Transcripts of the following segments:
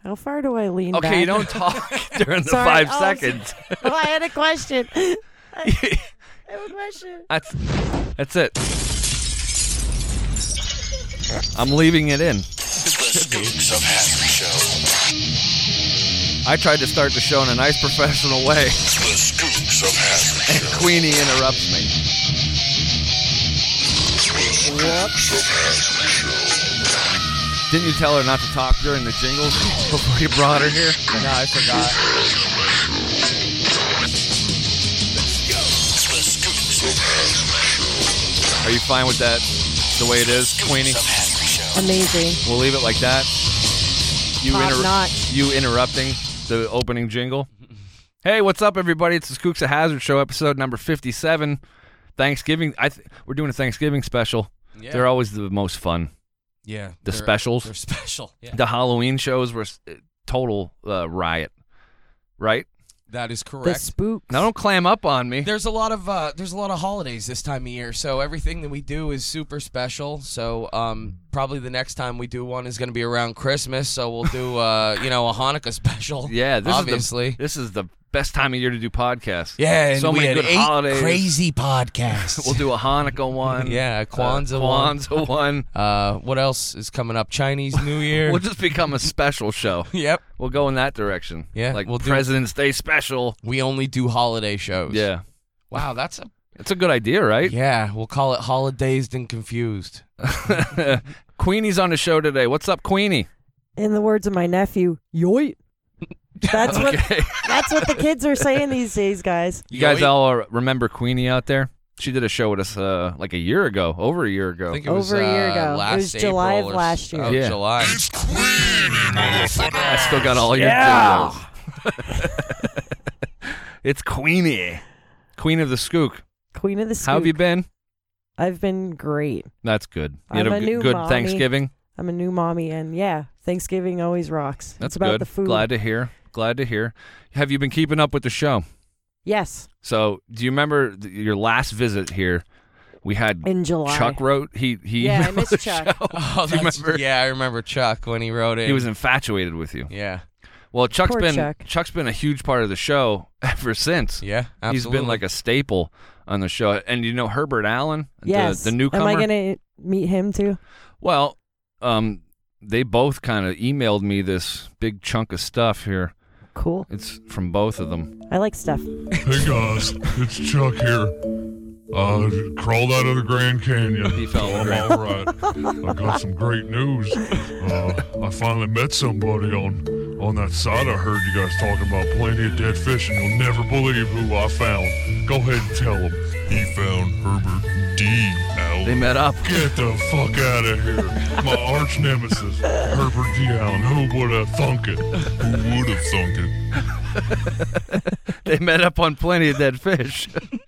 How far do I lean back? Okay, you don't talk during the Sorry. 5 seconds. Oh, I had a question. I have a question. That's it. I'm leaving it in. The Skooks of Hazard Show. I tried to start the show in a nice professional way. The Skooks of Hazard And Show. Queenie interrupts me. The Skooks of Hazard Show. Didn't you tell her not to talk during the jingles before you brought her here? No, I forgot. The Skooks of Hazard Show. Are you fine with that, the way it is, Queenie? Skooks of Hazard Show. Amazing. We'll leave it like that. Top notch. You interrupting the opening jingle. Hey, what's up, everybody? It's the Skooks of Hazard Show, episode number 57. Thanksgiving. We're doing a Thanksgiving special. Yeah. They're always the most fun. Yeah. The specials. They're special. Yeah. The Halloween shows were total riot, right? That is The correct. spooks. Now don't clam up on me. There's a lot of holidays this time of year, so everything that we do is super special. So probably the next time we do one is going to be around Christmas. So we'll do a Hanukkah special. Yeah, obviously. This is the best time of year to do podcasts. Yeah, and so we many had good 8 holidays. crazy podcasts. We'll do a Hanukkah one. Yeah, a Kwanzaa one. What else is coming up? Chinese New Year. We'll just become a special show. Yep. We'll go in that direction. Yeah, like we'll do- President's Day special. We only do holiday shows. Yeah, Wow, that's a it's a good idea, right? yeah. We'll call it Holidazed and Confused. Queenie's on the show today. What's up, Queenie? In the words of my nephew, yoit. That's Okay. that's what the kids are saying these days, guys. You guys Yoit. all remember Queenie out there? She did a show with us like a year ago, over a year ago. I think it was Over a year ago. It last was July April of or last year. Oh, Yeah. July. It's Queenie, motherfucker. I still got all your jingles. It's Queenie, Queen of the Skook. Queen of the Scoop. How have you been? I've been great. That's good. You I'm had a new good mommy. Thanksgiving. I'm a new mommy, and yeah, Thanksgiving always rocks. That's it's about good. the food. Glad to hear. Glad to hear. Have you been keeping up with the show? Yes, So, do you remember your last visit here? We had in July. Chuck wrote. He Yeah, I emailed miss the Chuck. show. Oh, Do you that's- remember? Yeah, I remember Chuck when he wrote it. He was infatuated with you. Yeah. Well, Chuck's Poor Chuck. Chuck's been a huge part of the show ever since. Yeah, absolutely. He's been like a staple on the show. And you know Herbert Allen, Yes. the newcomer. Am I gonna meet him too? Well, they both kind of emailed me this big chunk of stuff here. Cool. It's from both of them. I like stuff. Hey guys, it's Chuck here. Crawled out of the Grand Canyon. He fell in the I'm all right. I got some great news. I finally met somebody on that side. I heard you guys talking about plenty of dead fish, and you'll never believe who I found. Go ahead and tell them. He found Herbert D. Allen. They met up. Get the fuck out of here. My arch nemesis, Herbert D. Allen. Who would have thunk it? Who would have thunk it? They met up on Plenty of Dead Fish.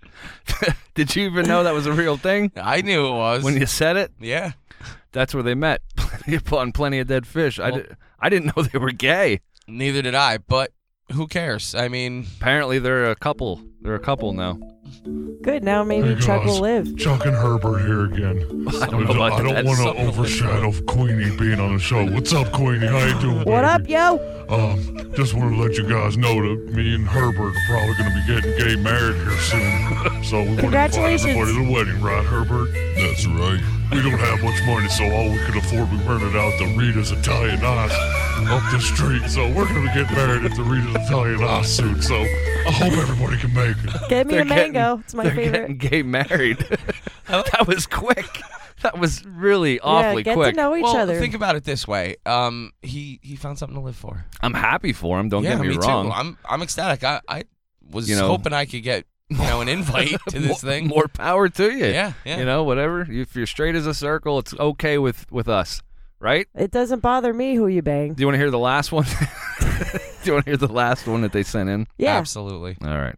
Did you even know that was a real thing? I knew it was. When you said it, Yeah. that's where they met. On Plenty of Dead Fish. I didn't know they were gay. Neither did I, but who cares? I mean, Apparently they're a couple. They're a couple now. Good. Now maybe Hey, Chuck guys. will live. Chuck and Herbert here again. I don't know about I that. don't want Something to to live overshadow Queenie being on the show. What's up, Queenie? How you doing? What up, baby? yo? Just want to let you guys know that me and Herbert are probably going to be getting gay married here soon. So we want to invite Congratulations. everybody to the wedding, right, Herbert? That's right. We don't have much money, so all we could afford, we rented out the Rita's Italian Ice up the street. So we're going to get married at the Rita's Italian Ice soon. So I hope everybody can make it. Get me They're a mango. It's my they're favorite. getting gay married. That was quick. That was really awfully yeah, get quick. to know each well, other. think about it this way. He found something to live for. I'm happy for him. Don't yeah, get me me wrong. too. I'm ecstatic. I was You know- hoping I could get an invite to this thing. More power to you. Yeah, yeah. You know, whatever. If you're straight as a circle, it's okay with us, right? It doesn't bother me who you bang. Do you want to hear the last one? Do you want to hear the last one that they sent in? Yeah. Absolutely. All right.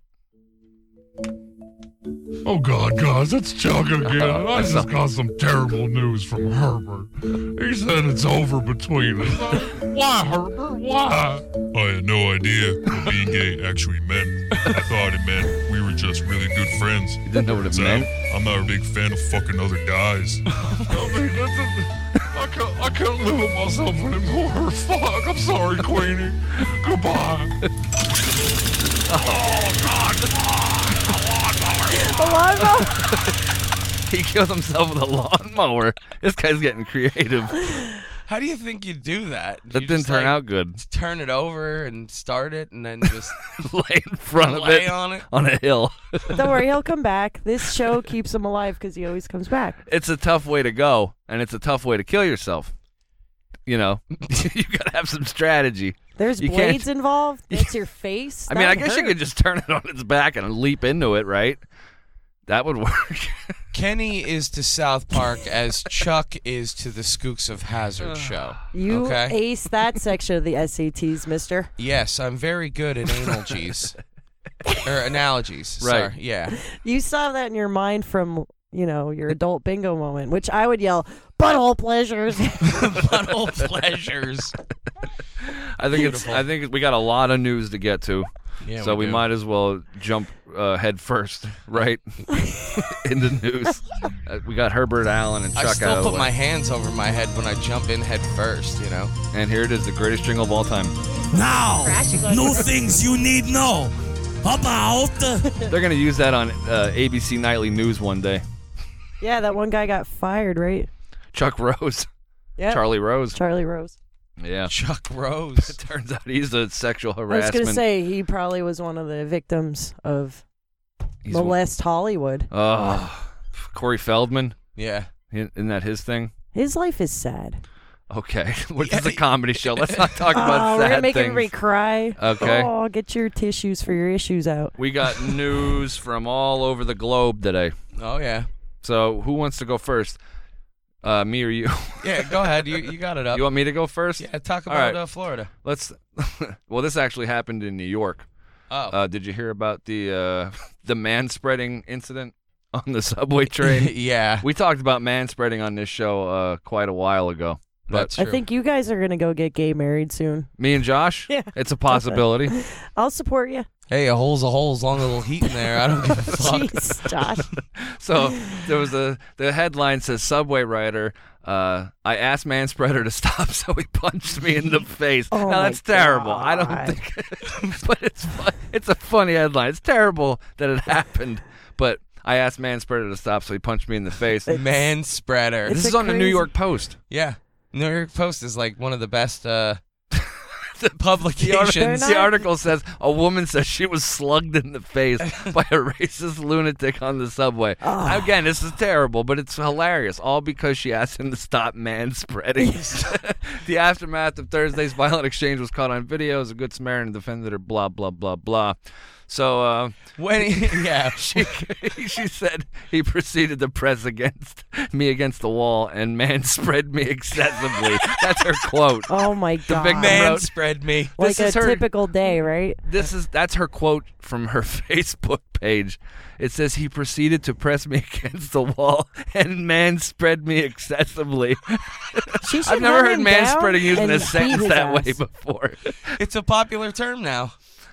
Oh God, guys, it's Chuck again. I That's just got some terrible news from Herbert. He said it's over between us. Why, Herbert? Why? I had no idea what being gay actually meant. I thought it meant we were just really good friends. You didn't know what it So, meant? I'm not a big fan of fucking other guys. I I can't live with myself anymore. Fuck, I'm sorry, Queenie. Goodbye. The lawnmower. He killed himself with a lawnmower. This guy's getting creative. How do you think you do that? That You didn't just, turn like, out good. Turn it over and start it, and then just Lay in front of lay it on it. on a hill. Don't worry, he'll come back. This show keeps him alive because he always comes back. It's a tough way to go, and it's a tough way to kill yourself. You know, you gotta have some strategy. There's You can't- blades involved. That's your face. I mean, I That guess you hurt. could just turn it on its back and leap into it, right? That would work. Kenny is to South Park as Chuck is to the Skooks of Hazard show. You okay? aced that section of the SATs, mister. Yes, I'm very good at analogies. Or analogies. Right. Sorry. Yeah. You saw that in your mind from, your adult bingo moment, which I would yell, butthole pleasures. Butthole pleasures. I think we got a lot of news to get to, Yeah, so we do. might as well jump head first, right, into news. We got Herbert Allen and Chuck I out still of the put way. my hands over my head when I jump in head first, And here it is, the greatest jingle of all time. Now, new things you need know about. They're gonna use that on ABC Nightly News one day. Yeah, that one guy got fired, right? Chuck Rose, Yeah. Charlie Rose. Charlie Rose. Yeah. Chuck Rose. Turns out he's a sexual I was harassment. going to say, he probably was one of the victims of He's- Molest Hollywood. Oh, Corey Feldman. Yeah. Isn't that his thing? His life is sad. Okay, which is a comedy show. Let's not talk about Oh, sad we're going to make things. everybody cry. Okay. Oh, get your tissues for your issues out. We got news from all over the globe today. Oh, yeah. So who wants to go first? Me or you? Yeah, go ahead. You got it up. You want me to go first? Yeah, talk All about right. Florida. Let's. Well, this actually happened in New York. Oh. Did you hear about the man-spreading incident on the subway train? Yeah. We talked about man-spreading on this show quite a while ago. But That's true. I think you guys are going to go get gay married soon. me and Josh, Yeah. it's a possibility. I'll support you. Hey, a hole's a hole as long as a little heat in there. I don't give a fuck. Jeez, Josh. So there was the headline says subway rider. I asked Manspreader to stop, so he punched me in the face. Oh now my that's terrible. I don't God. think, but it's a funny headline. It's terrible that it happened, but I asked Manspreader to stop, so he punched me in the face. Man spreader. This It's is a on the New crazy- York Post. Yeah. New York Post is like one of the best The publications. They're The not- article says a woman says she was slugged in the face by a racist lunatic on the subway. Again, this is terrible, but it's hilarious. All because she asked him to stop man-spreading. The aftermath of Thursday's violent exchange was caught on video as a good Samaritan defended her, blah, blah, blah, blah. So When yeah. she said he proceeded to press me against the wall and man-spread me excessively. That's her quote. Oh, my God. victim Man wrote- spread me. Like This a is her- typical day, right? That's her quote from her Facebook page. It says he proceeded to press me against the wall and man spread me excessively. She should I've never hunt heard him man down spreading used in and a beat sentence his that way ass. before. It's a popular term now.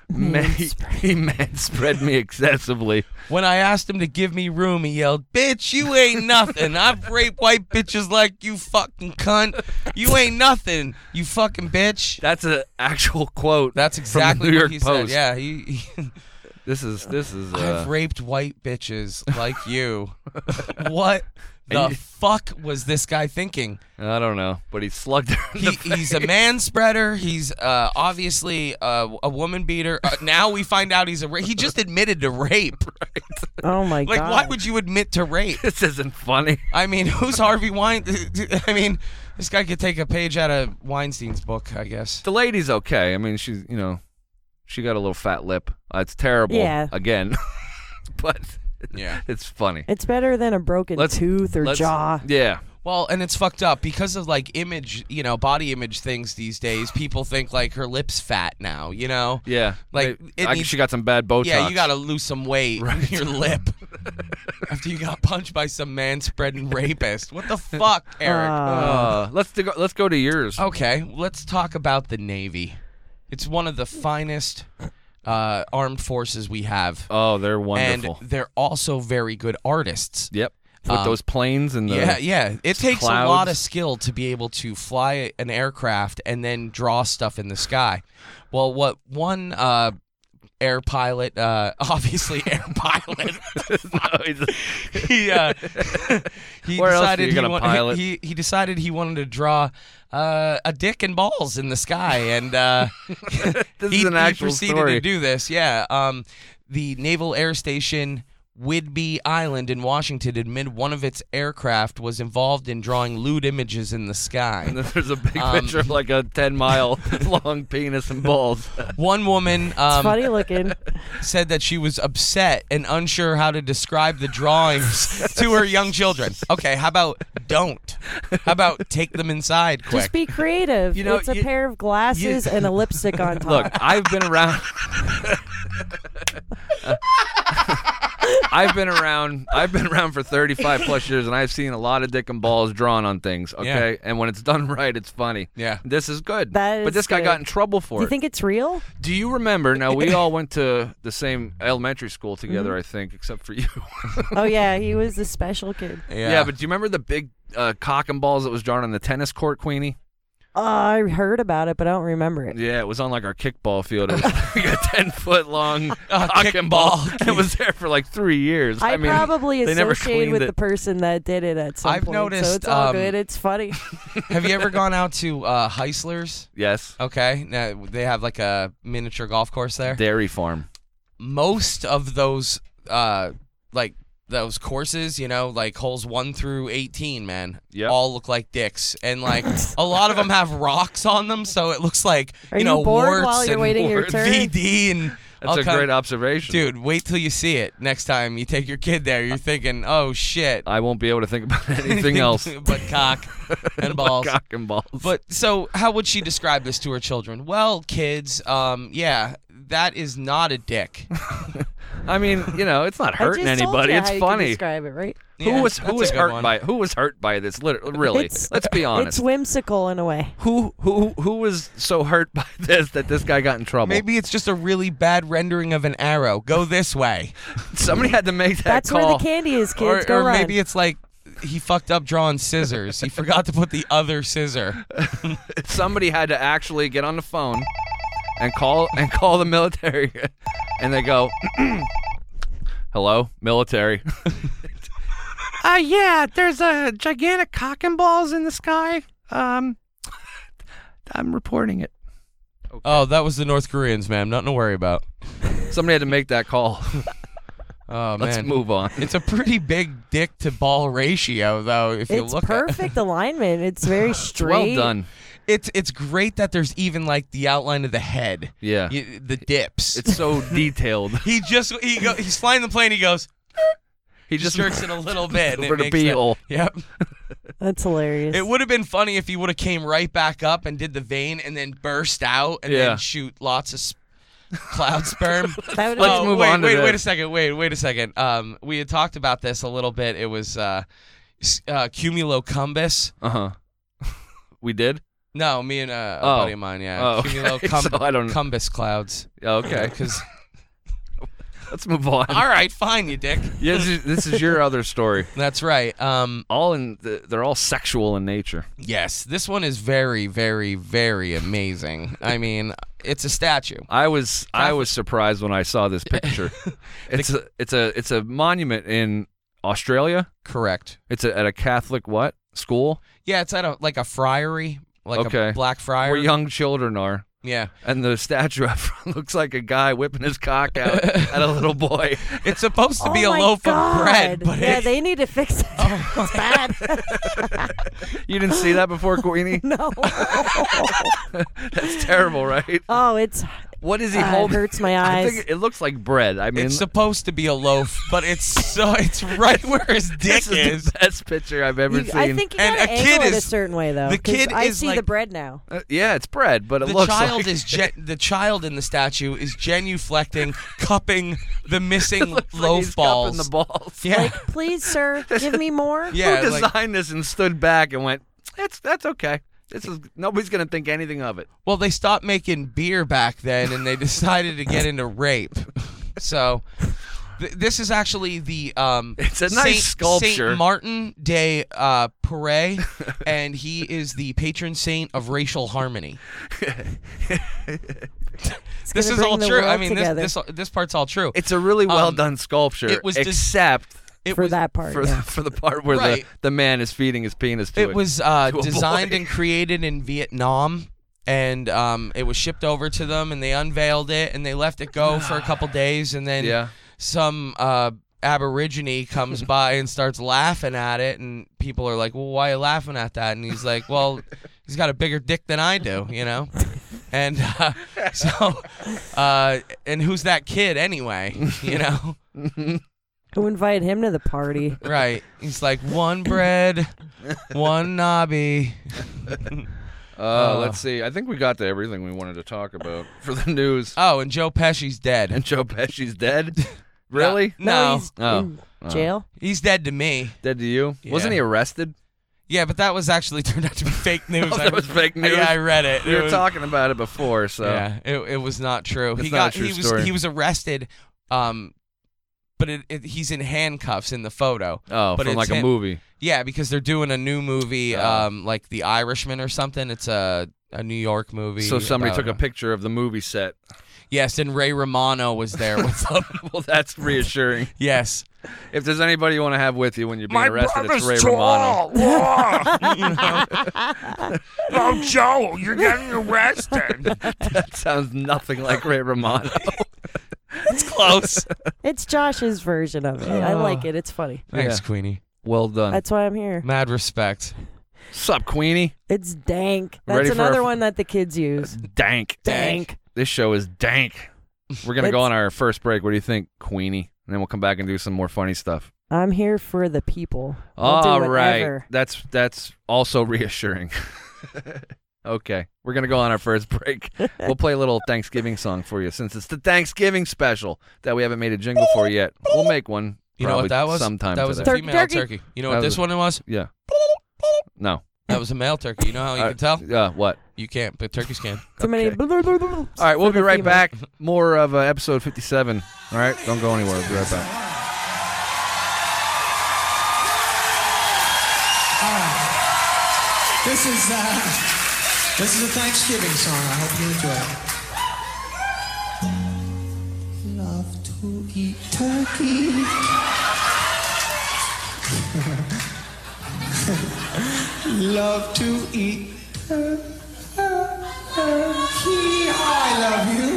He man spread me excessively. When I asked him to give me room, he yelled, "Bitch, you ain't nothing. I've raped white bitches like you fucking cunt. You ain't nothing, you fucking bitch." That's an actual quote. That's exactly from the New what York he Post. said. Yeah, he This is I've raped white bitches like you. What the fuck was this guy thinking? I don't know, but he slugged her in the face. He's a man spreader. He's obviously a woman beater. Now we find out he just admitted to rape. Oh, my Like, God. why would you admit to rape? This isn't funny. I mean, who's Harvey Weinstein? I mean, this guy could take a page out of Weinstein's book, I guess. The lady's okay. I mean, she's, she got a little fat lip. It's terrible. Yeah. Again. But Yeah. it's funny. It's better than a broken tooth or jaw. Yeah. Well, and it's fucked up because of like image, body image things these days. People think like her lip's fat now, Yeah. Like, it needs- she got some bad Botox. Yeah, you got to lose some weight in your lip after you got punched by some man-spreading rapist. What the fuck, Eric? Let's go to yours. Okay, let's talk about the Navy. It's one of the finest armed forces we have. Oh, they're wonderful. And they're also very good artists. Yep. with those planes and the Yeah. It takes a clouds. lot of skill to be able to fly an aircraft and then draw stuff in the sky. Well, what one air pilot, obviously air pilot, he Where else are decided you gonna pilot? he decided he wanted to draw a dick and balls in the sky, and This he is an actual proceeded story. to do this. Yeah, the Naval Air Station Whidbey Island in Washington admitted one of its aircraft was involved in drawing lewd images in the sky. And then there's a big picture of like a 10-mile long penis and balls. One woman It's funny looking. said that she was upset and unsure how to describe the drawings to her young children. Okay, how about don't? How about take them inside quick? Just be creative. You know, it's a pair of glasses and a lipstick on top. Look, I've been around. I've been around for 35 plus years, and I've seen a lot of dick and balls drawn on things. Okay, and when it's done right, it's funny. Yeah. This is good. That but is this guy good. got in trouble for Do you it. think it's real? Do you remember? Now we all went to the same elementary school together, Mm-hmm. I think, except for you. Oh yeah, he was the special kid. Yeah, but do you remember the big cock and balls that was drawn on the tennis court, Queenie? I heard about it, but I don't remember it. Yeah, it was on like our kickball field. It was like a 10-foot long cock kickball. and ball. It was there for like 3 years. I mean, probably they never associate cleaned with it. the person that did it at some I've point. noticed, so it's all good. It's funny. Have you ever gone out to Heisler's? Yes. Okay, now they have like a miniature golf course there. Dairy Farm. Most of those like those courses, you know, like holes 1 through 18, man, Yep. all look like dicks, and like a lot of them have rocks on them, so it looks like Are you know you bored warts while you're and waiting your warts, turn? VD and That's all a kind- great observation. Dude, wait till you see it next time you take your kid there. You're thinking, oh shit, I won't be able to think about anything else. but cock and balls. Cock and balls. But so, how would she describe this to her children? Well, kids, yeah, that is not a dick. I mean, you know, it's not hurting I just told anybody. you It's how you can funny. describe it, right? Yeah, Who was that's a good hurt one. by it? Who was hurt by this? Really, It's- let's be honest. It's whimsical in a way. Who was so hurt by this that this guy got in trouble? Maybe it's just a really bad rendering of an arrow. Go this way. somebody had to make that That's call. where the candy is, kids. Go or run. maybe it's like he fucked up drawing scissors. He forgot to put the other scissor. Somebody had to actually get on the phone and call the military, and they go, "Hello, military." Yeah, there's a gigantic cock and balls in the sky. I'm reporting it. Oh, that was the North Koreans, man. Nothing to worry about. Somebody had to make that call. Oh, Let's man. move on. It's a pretty big dick to ball ratio, though, if you it's look at perfect alignment. It's very Well straight. done. It's great that there's even like the outline of the head. Yeah. The dips. It's so detailed. He's flying the plane, he goes, He just just jerks it a little bit. And for it the makes that- pee-hole. Yep. That's hilarious. It would have been funny if he would have came right back up and did the vein and then burst out and Yeah. then shoot lots of cloud sperm. That would Let's move on to wait this. a second. Wait a second. We had talked about this a little bit. It was cumulocumbus. We did? No, me and a Oh. buddy of mine. Yeah, Oh, okay. So I don't- cumulocumbus clouds. Okay. Because Let's move on. all right, fine, you dick. Yeah, this is your other story. That's right. They're all sexual in nature. Yes, this one is very, very, very amazing. I it's a statue. I was surprised when I saw this picture. It's a monument in Australia. Correct. It's at a Catholic school Yeah, it's at a friary, like Okay. a black friar. where young children are. Yeah. And the statue up front looks like a guy whipping his cock out at a little boy. It's supposed to be Oh a my loaf God. of bread, but yeah, it, they need to fix it. It's bad. You didn't see that before, Queenie? No. That's terrible, right? Oh, it's What is he it holding? hurts my I eyes. think it looks like bread. I mean, it's supposed to be a loaf, but it's right where his dick this is the best picture I've ever You- seen. I think you And gotta a kid angle it a is- certain way though. the 'cause kid I is see like- the bread now. Yeah, it's bread, but it The looks child like is the child in the statue is genuflecting, cupping the missing looks like loaf he's balls. cupping the balls. Yeah, Like, please, sir, give me more. yeah. Who like- designed this and stood back and went, "That's okay. Nobody's gonna think anything of it." well, they stopped making beer back then, and they decided to get into rape. So, This is actually the It's a nice sculpture. Saint Martin de Poré, and he is the patron saint of racial harmony. This is all true. I mean, this part's all true. It's a really well done sculpture, it was except for that part. for the part where Right. the man is feeding his penis to it. It was a designed boy. and created in Vietnam, and it was shipped over to them, and they unveiled it, and they let it go for a couple days, and then Yeah. some Aborigine comes by and starts laughing at it, and people are like, well, why are you laughing at that? And he's like, well, he's got a bigger dick than I do, you know? And and who's that kid anyway, you know? Who invited him to the party? Right. He's like, one bread, one knobby. Let's see. I think we got to everything we wanted to talk about for the news. Oh, and Joe Pesci's dead. And Joe Pesci's dead? Really? No. He's in jail. He's dead to me. Dead to you? Yeah. Wasn't he arrested? Yeah, but that was actually turned out to be fake news. Oh, that was fake news? Yeah, I read it. We It were was- talking about it before, so. Yeah, it was not true. It's not a true story. He was arrested, but he's in handcuffs in the photo. Oh, But from it's like a him. movie. Yeah, because they're doing a new movie, like The Irishman or something. It's a New York movie. So somebody about- took a picture of the movie set. Yes, and Ray Romano was there with them. Well, that's reassuring. Yes. If there's anybody you want to have with you when you're being arrested, it's Ray Romano. Oh, Joe, you're getting arrested. That sounds nothing like Ray Romano. It's close. It's Josh's version of it. I like it. It's funny. Thanks, Yeah. Queenie. Well done. That's why I'm here. Mad respect. Sup, Queenie? It's dank. Ready That's for another a- one that the kids use. Dank. Dank. This show is dank. We're going to go on our first break. What do you think, Queenie? And then we'll come back and do some more funny stuff. I'm here for the people. I'll All do right. whatever. That's also reassuring. Okay. We're going to go on our first break. We'll play a little Thanksgiving song for you since it's the Thanksgiving special that we haven't made a jingle for yet. We'll make one. You know what that was? Sometime That was a today. female Turkey. turkey. You know That what was this one was? Yeah. No. That was a male turkey. You know how you can tell? What? You can't, but turkeys can. Too many. Okay. All right, we'll be right back. More of episode 57. All right, don't go anywhere. We'll be right back. This is a Thanksgiving song. I hope you enjoy it. Love to eat turkey. Love to eat turkey. I love you.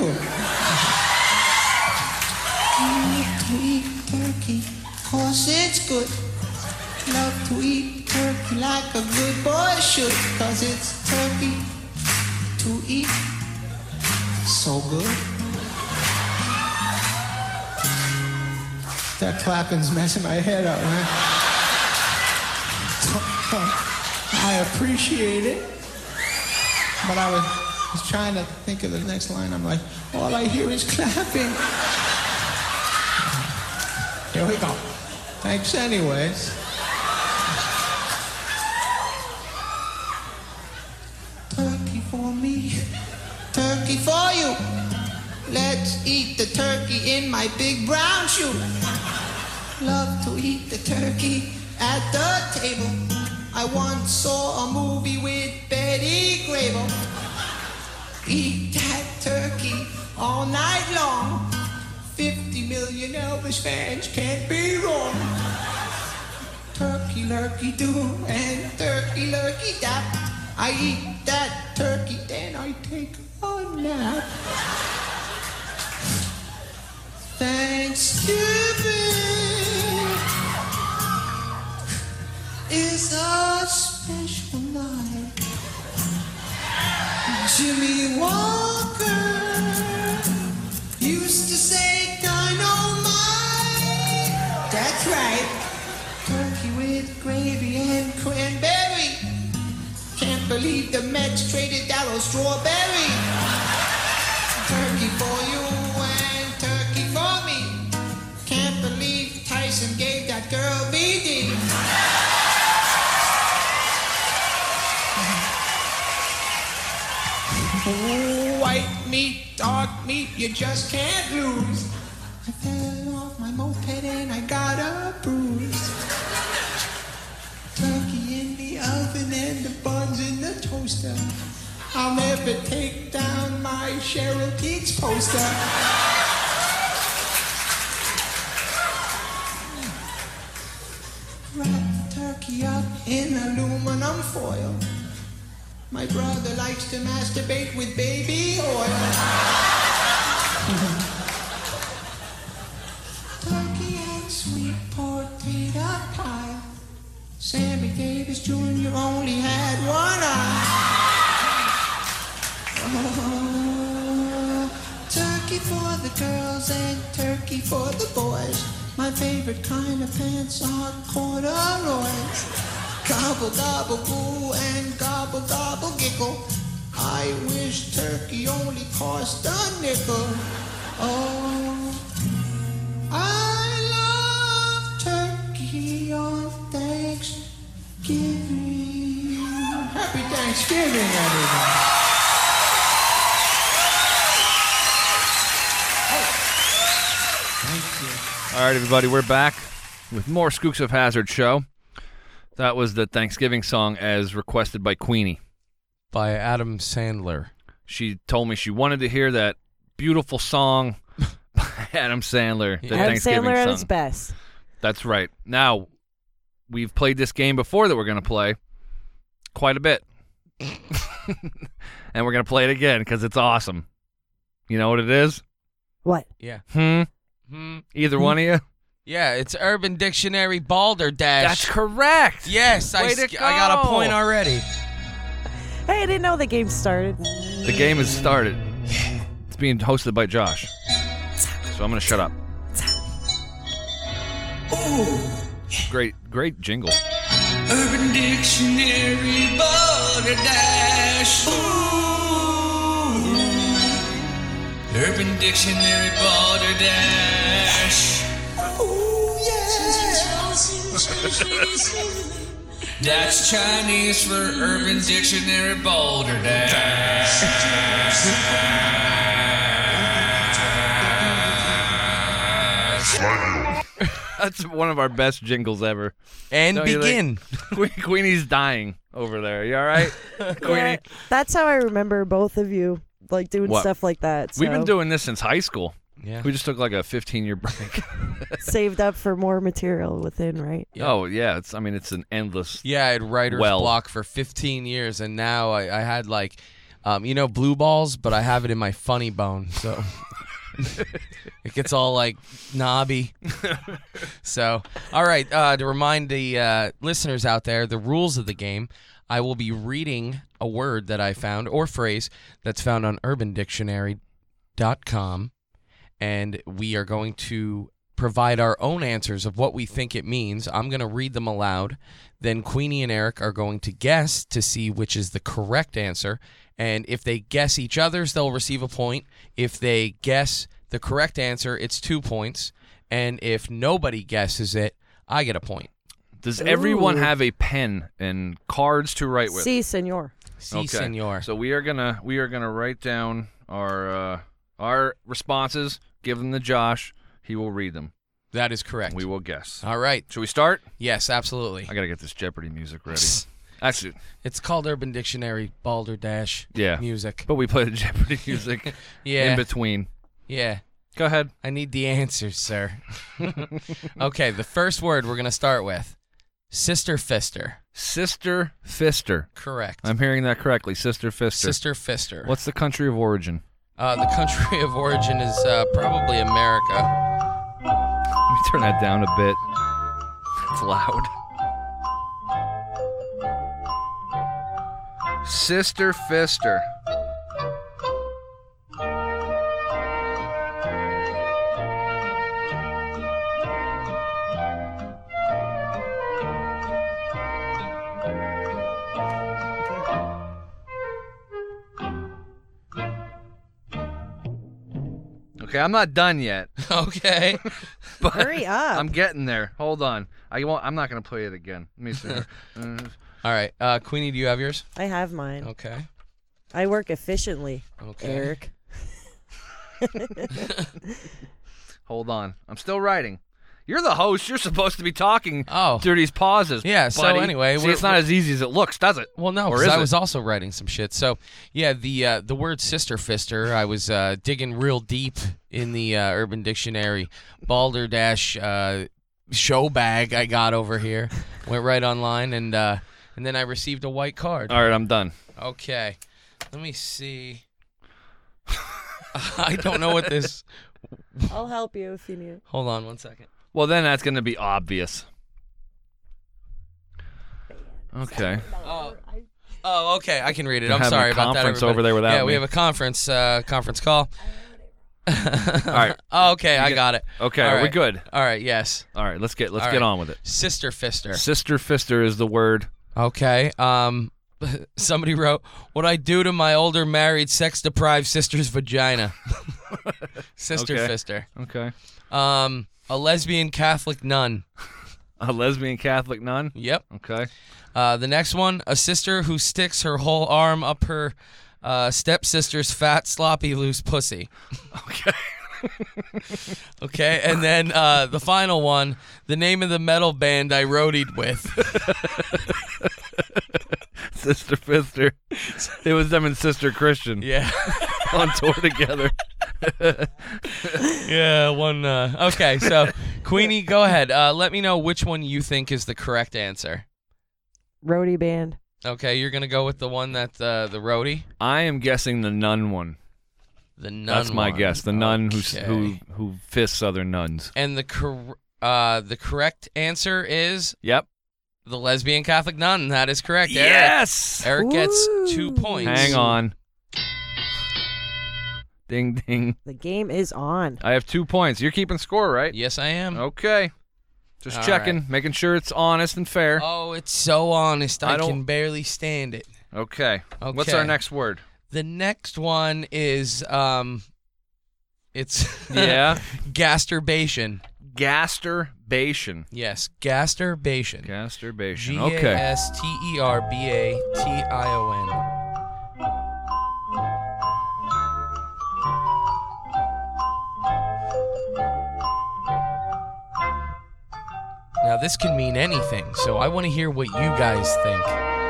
Love to eat turkey, 'cause it's good. Love to eat turkey like a good boy should, 'cause it's turkey to eat. So good. That clapping's messing my head up, man. I appreciate it, but I was trying to think of the next line. I'm like, all I hear is clapping. Here we go. Thanks anyways. Turkey for me, turkey for you. Let's eat the turkey in my big brown shoe. Love to eat the turkey at the table. I once saw a movie with Betty Grable. Eat that turkey all night long. 50 million Elvis fans can't be wrong. Turkey lurkey do and turkey lurkey dap. I eat that turkey, then I take a nap. Thanksgiving is a special night. Jimmy Walker used to say dynamite. That's right. Turkey with gravy and cranberry. Can't believe the Mets traded Darryl Strawberry. Turkey for you and turkey for me. Can't believe Tyson gave that girl BD. White meat, dark meat, you just can't lose. I fell off my moped and I got a bruise. Turkey in the oven and the buns in the toaster. I'll never take down my Cheryl Teagues poster. Wrap the turkey up in aluminum foil. My brother likes to masturbate with baby oil. Turkey and sweet potato pie. Sammy Davis Jr. only had one eye. Oh, turkey for the girls and turkey for the boys. My favorite kind of pants are corduroys. Gobble, gobble, goo, and gobble, gobble, giggle. I wish turkey only cost a nickel. Oh, I love turkey on Thanksgiving. Happy Thanksgiving, everybody. All right, everybody, we're back with more Skooks of Hazard show. That was the Thanksgiving song as requested by Queenie. By Adam Sandler. She told me she wanted to hear that beautiful song by Adam Sandler. The Adam Thanksgiving Sandler at song. his best. That's right. Now, we've played this game before that we're going to play quite a bit. And we're going to play it again because it's awesome. You know what it is? What? Yeah. Either one of you? Yeah, it's Urban Dictionary Balderdash. That's correct. Yes, I got a point already. Hey, I didn't know the game started. The game has started. It's being hosted by Josh. So I'm going to shut up. Great jingle. Urban Dictionary Balderdash. Urban Dictionary Balderdash. That's Chinese for Urban Dictionary Balderdash. That's one of our best jingles ever. And Don't you begin. Queenie's dying over there. You all right, Queenie? Yeah, that's how I remember both of you, like doing What? stuff like that. So We've been doing this since high school. Yeah. We just took like a 15-year break. saved up for more material within, right? Yeah. Oh, yeah. It's an endless. Yeah, I had writer's Well. block for 15 years, and now I had like, blue balls, but I have it in my funny bone, so it gets all like knobby. So, all right, to remind the listeners out there, the rules of the game, I will be reading a word that I found, or phrase, that's found on UrbanDictionary.com, and we are going to provide our own answers of what we think it means. I'm going to read them aloud. Then Queenie and Eric are going to guess to see which is the correct answer. And if they guess each other's, they'll receive a point. If they guess the correct answer, it's 2 points. And if nobody guesses it, I get a point. Does everyone Ooh. have a pen and cards to write with? Si, senor. Si, senor. So we are gonna write down our responses. Give them to Josh. He will read them. That is correct. We will guess. All right. Should we start? Yes, absolutely. I gotta get this Jeopardy music ready. Actually, It's called Urban Dictionary Balderdash Yeah. music. but we play the Jeopardy music Yeah. in between. Yeah. Go ahead. I need the answers, sir. Okay, the first word we're going to start with. Sister Fister. Sister Fister. Correct. I'm hearing that correctly. Sister Fister. Sister Fister. What's the country of origin? The country of origin is probably America. Let me turn that down a bit. It's loud. Sister Fister. Okay, I'm not done yet. Okay. But Hurry up. I'm getting there. Hold on. I'm not going to play it again. Let me see. All right. Queenie, do you have yours? I have mine. Okay. I work efficiently, Okay. Eric. Hold on. I'm still writing. You're the host. You're supposed to be talking through these pauses. Yeah, so buddy. anyway, See, it's not as easy as it looks, does it? Well, no, Or because is I it? was also writing some shit. So, yeah, the word sister fister, I was digging real deep in the Urban Dictionary. Balderdash show bag I got over here. Went right online, and then I received a white card. All right, I'm done. Okay. Let me see. I don't know what this... I'll help you if you need. Hold on 1 second. Well, then that's going to be obvious. Okay. Oh, okay. I can read it. We're I'm having sorry a about that. conference everybody. over there without Yeah, we me. have a conference call. All right. Oh, okay, I got it. Okay, All are we right. good? All right, yes. All right, let's get right. on with it. Sister fister. Sister fister is the word. Okay. Somebody wrote, "What I do to my older married sex-deprived sister's vagina." Sister Okay. fister. Okay. A lesbian Catholic nun. A lesbian Catholic nun? Yep. Okay. The next one, a sister who sticks her whole arm up her stepsister's fat, sloppy, loose pussy. Okay. Okay, and then the final one, the name of the metal band I roadied with. Sister fister. It was them and Sister Christian Yeah. on tour together. Yeah, one. Okay, so Queenie, go ahead. Let me know which one you think is the correct answer. Roadie band. Okay, you're gonna go with the one that the roadie, I am guessing the nun one. the nun. That's my one. guess. The nun Okay. who fists other nuns. And the correct answer is Yep. the lesbian Catholic nun. That is correct. Yes. Eric gets 2 Ooh. points. Hang on. Ding ding. The game is on. I have 2 points. You're keeping score, right? Yes, I am. Okay. Just All checking, right. making sure it's honest and fair. Oh, it's so honest. I I don't- can barely stand it. Okay. What's Okay. our next word? The next one is it's Yeah. gasturbation. Gasturbation. Yes, gasturbation. Gasturbation. Okay. Gasterbatation. Now this can mean anything, so I want to hear what you guys think.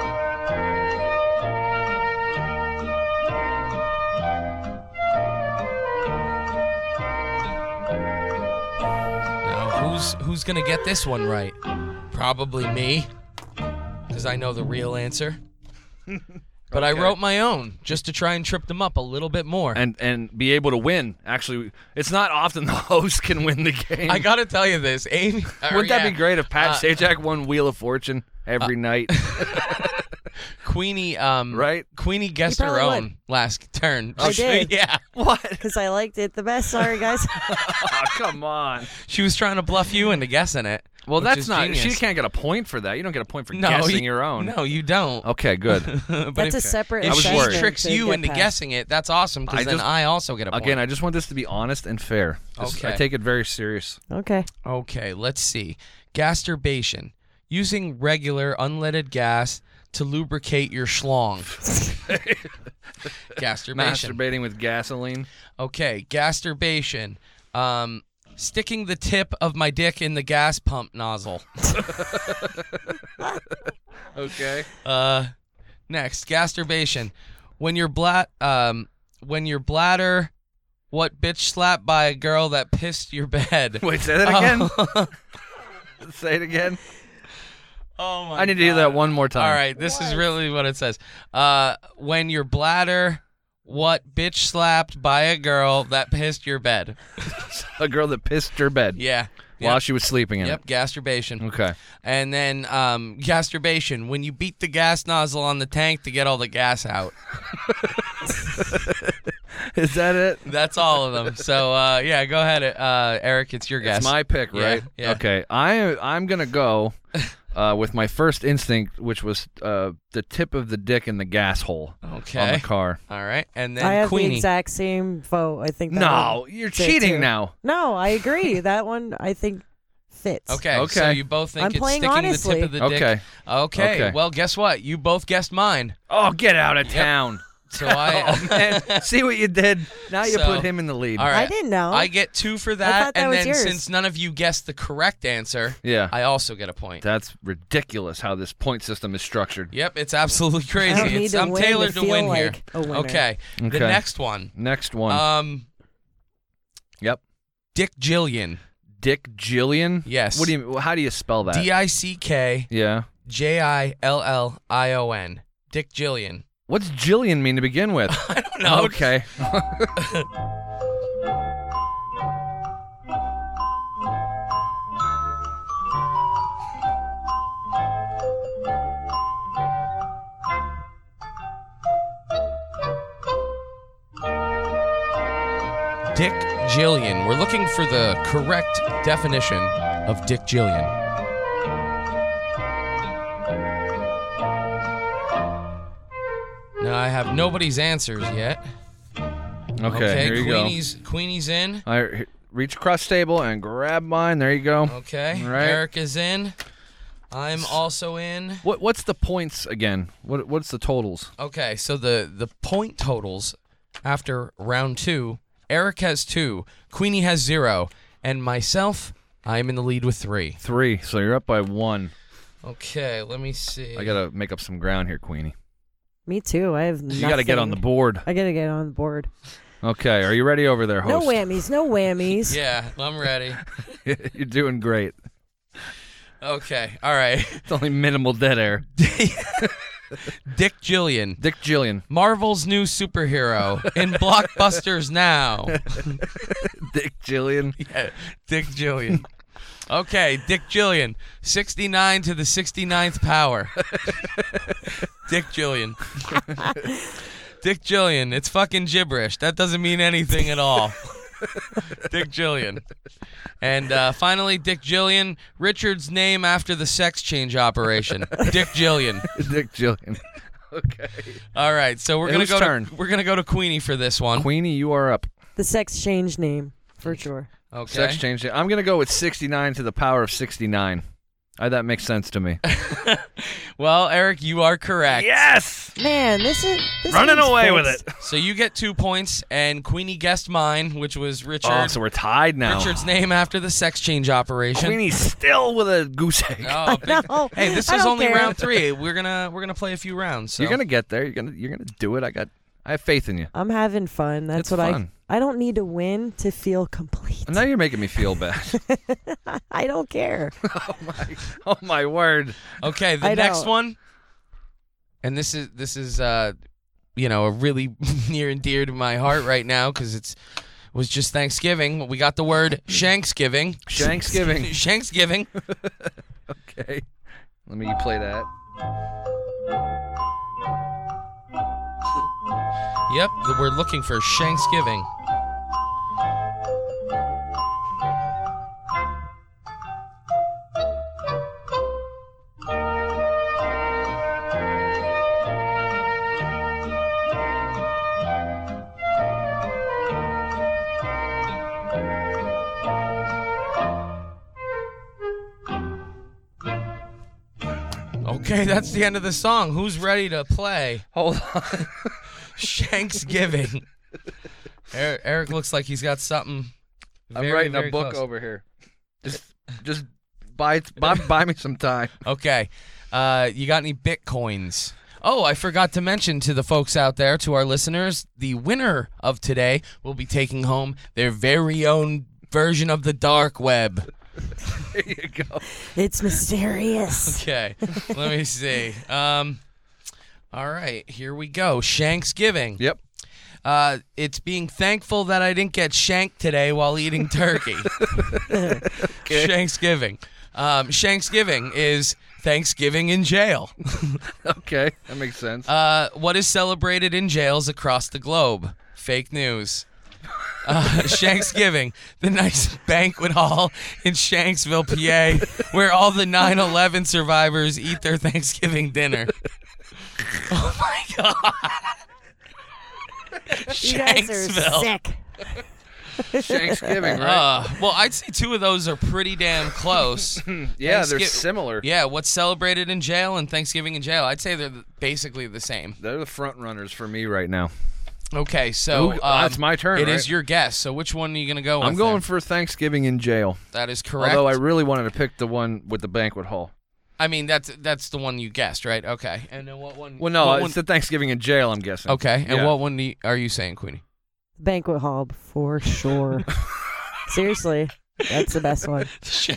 Now who's gonna get this one right? Probably me, because I know the real answer. But I Okay. wrote my own just to try and trip them up a little bit more. And be able to win. Actually, it's not often the host can win the game. I gotta tell you this, Amy. Wouldn't that be great if Pat Sajak won Wheel of Fortune every night? Queenie, Right? Queenie guessed You her probably own would. last turn. I did. Yeah. What? Because I liked it the best. Sorry, guys. Oh, come on. She was trying to bluff you into guessing it. Well, which that's is not. genius. She can't get a point for that. You don't get a point for No, guessing you- your own. No, you don't. Okay, good. But That's a if, separate if I was she worried. tricks to you get into past. guessing it, that's awesome, because then I also get a point. Again, I just want this to be honest and fair. Okay. I take it very serious. Okay. Okay, let's see. Gasturbation. Using regular unleaded gas to lubricate your schlong. Gasturbation. Masturbating with gasoline. Okay, gasturbation. Sticking the tip of my dick in the gas pump nozzle. Okay. Next, gasturbation. When your bladder, what bitch slapped by a girl that pissed your bed. Wait, say that again. Say it again. Oh my I need to hear that one more time. All right, this is really what it says. When your bladder, what bitch slapped by a girl that pissed your bed. A girl that pissed her bed Yeah. while Yep. she was sleeping in Yep, gasturbation. it. Okay. And then gasturbation, when you beat the gas nozzle on the tank to get all the gas out. Is that it? That's all of them. So, yeah, go ahead, Eric. It's your guess. It's my pick, Yeah, right? yeah. Okay. I'm gonna go with my first instinct, which was the tip of the dick in the gas hole on Okay. the car. All right. And then I have Queenie. the exact same vote. I think. That No, one you're fit, cheating too. now. No, I agree. That one I think fits. Okay, Okay. so you both think I'm it's playing sticking honestly. the tip of the dick. Okay. Okay. Okay. Well, guess what? You both guessed mine. Oh, get out of town. So I Oh, man. See what you did? Now you So, put him in the lead. all right. I didn't know. I get 2 for I that, thought that and was then yours. since none of you guessed the correct answer, Yeah. I also get a point. That's ridiculous how this point system is structured. Yep, it's absolutely I crazy. don't need to I'm win tailored to to feel win here. like a winner. Okay. The Okay. next one. Next one. Yep. Dick Jillian. Dick Jillian? Yes. What do you? How do you spell that? DICK Yeah. JILLION. Dick Jillian. What's Jillian mean to begin with? I don't know. Okay. Dick Jillian. We're looking for the correct definition of Dick Jillian. Now I have nobody's answers yet. Okay. Here you Queenie's in. go. All right, reach across the table and grab mine. There you go. Okay. All right. Eric is in. I'm also in. What's the points again? What's the totals? Okay, so the point totals after round 2, Eric has 2, Queenie has 0, and myself, I'm in the lead with 3. 3. So you're up by 1. Okay, let me see. I gotta make up some ground here, Queenie. Me too. I have nothing. You gotta get on the board. I gotta get on the board. Okay. Are you ready over there, No host? whammies. No whammies. Yeah, I'm ready. You're doing great. Okay, all right. It's only minimal dead air. Dick Jillian, Dick Jillian. Marvel's new superhero in blockbusters now. Dick Jillian. Yeah, Dick Jillian. Okay, Dick Jillian, 69 to the 69th power. Dick Jillian. Dick Jillian, it's fucking gibberish. That doesn't mean anything at all. Dick Jillian. And finally, Dick Jillian, Richard's name after the sex change operation. Dick Jillian. Dick Jillian. Okay. All right, so we're Whose gonna turn? we're gonna go to Queenie for this one. Queenie, you are up. The sex change name for sure. Okay. Sex change. I'm gonna go with 69 to the power of 69. That makes sense to me. Well, Eric, you are correct. Yes. Man, this Running game's away with fixed. it. So you get 2 points, and Queenie guessed mine, which was Richard. Oh, so we're tied now. Richard's name after the sex change operation. Queenie's still with a goose egg. Oh, big- No, hey, this I is don't only care. round 3. We're gonna play a few rounds. So. You're gonna get there. You're gonna do it. I have faith in you. I'm having fun. That's It's what fun. I don't need to win to feel complete. And now you're making me feel bad. I don't care. Oh my word. Okay, the I next know. one, and this is a really near and dear to my heart right now because was just Thanksgiving. We got the word Shanksgiving. Shanksgiving. Shanksgiving. Okay. Let me play that. Yep, we're looking for Shanksgiving. Okay, that's the end of the song. Who's ready to play? Hold on. Shanksgiving. Eric looks like he's got something. I'm very, writing very a book close. over here. Just buy me some time. Okay. You got any Bitcoins? Oh, I forgot to mention to the folks out there, to our listeners, the winner of today will be taking home their very own version of the dark web. There you go. It's mysterious. Okay. Let me see. All right, here we go. Shanksgiving. Yep. It's being thankful that I didn't get shanked today while eating turkey. Shanksgiving. Shanksgiving is Thanksgiving in jail. Okay, that makes sense. What is celebrated in jails across the globe? Fake news. Shanksgiving, the nice banquet hall in Shanksville, PA, where all the 9/11 survivors eat their Thanksgiving dinner. Oh my God. You guys are Shanksville. sick. Thanksgiving, right? Well, I'd say two of those are pretty damn close. Yeah, they're Thanksgi- similar. Yeah, what's celebrated in jail and Thanksgiving in jail? I'd say they're basically the same. They're the front runners for me right now. Okay, so Ooh, it's my turn, It is right? your guess. So which one are you gonna go with? I'm going then? for Thanksgiving in jail. That is correct. Although I really wanted to pick the one with the banquet hall. I mean, that's the one you guessed, right? Okay. And then what one? Well, no, what it's one- the Thanksgiving in jail, I'm guessing. Okay. And Yeah. what one are you saying, Queenie? Banquet hall for sure. Seriously, that's the best one.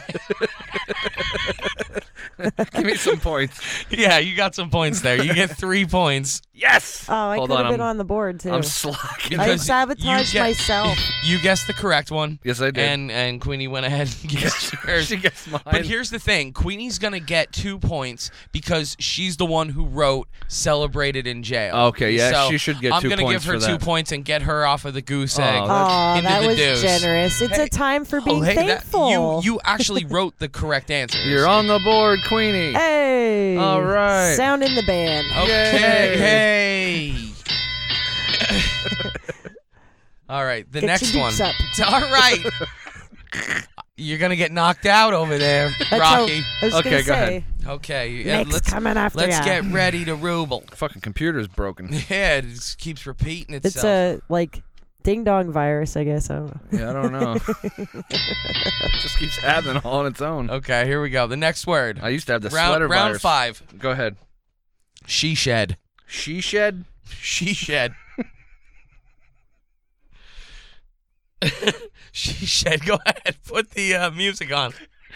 Give me some points. Yeah, you got some points there. You get 3 points. Yes! Oh, I Hold could have on, been on the board too. I'm slacking. I because sabotaged you get- myself. You guessed the correct one. Yes, I did. And Queenie went ahead and guessed yours. She gets mine. But here's the thing. Queenie's going to get 2 points because she's the one who wrote Celebrated in Jail. Okay, yeah, So she should get I'm 2 gonna points give her for 2 that. points and get her off of the goose Oh, egg. Oh, into that the was deuce. generous. It's Hey. a time for being Hey, thankful. you actually wrote the correct answer. You're on the board, Queenie. Hey. All right. Sound in the band. Okay. Yay. Hey. All right, the Get next your one. dukes up. All right. You're gonna get knocked out over there, That's how- Rocky. I was Okay, gonna go ahead. say, Okay, yeah, Nick's let's coming after let's ya. get ready to ruble. Fucking computer's broken. Yeah, it just keeps repeating It's itself. a like ding dong virus, I guess. I don't know. Yeah, I don't know. It just keeps happening all on its own. Okay, here we go. The next word. I used to have the round sweater round virus. 5. Go ahead. She shed. She shed? She shed. She shed. Go ahead. Put the music on.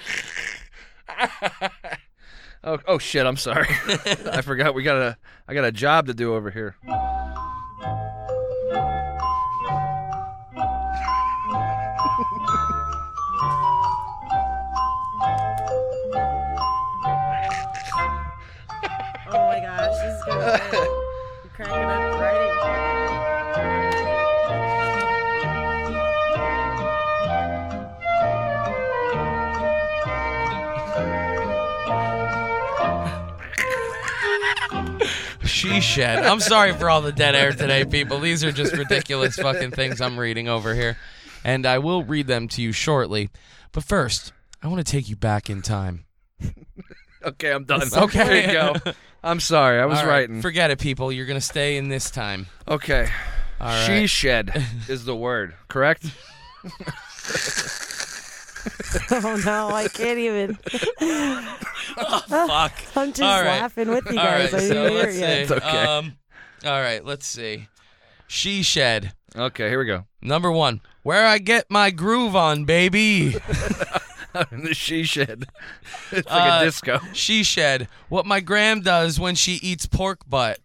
Oh shit, I'm sorry. I forgot I got a job to do over here. Oh my gosh, this is gonna be good. I'm cracking up writing. She shed. I'm sorry for all the dead air today, people. These are just ridiculous fucking things I'm reading over here. And I will read them to you shortly. But first, I want to take you back in time. Okay, I'm done. Okay. There you go. I'm sorry, I was All right, writing. forget it, people. You're going to stay in this time. Okay. All right. She shed is the word, correct? Oh no, I can't even. Fuck. I'm just All right. laughing with you All guys. right, I so didn't hear let's it see. yet. It's okay. All right, let's see. She shed. Okay, here we go. Number 1. Where I get my groove on, baby. In the she shed. It's like a disco. She shed. What my gram does when she eats pork butt.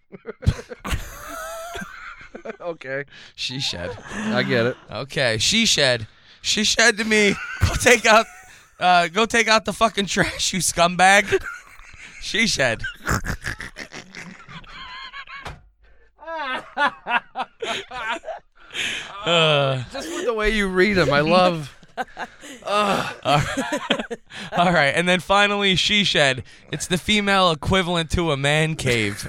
Okay. She shed. I get it. Okay, she shed. She shed to me. Go take out the fucking trash, you scumbag. She shed. Just with the way you read them, I love. All right, and then finally, she shed. It's the female equivalent to a man cave.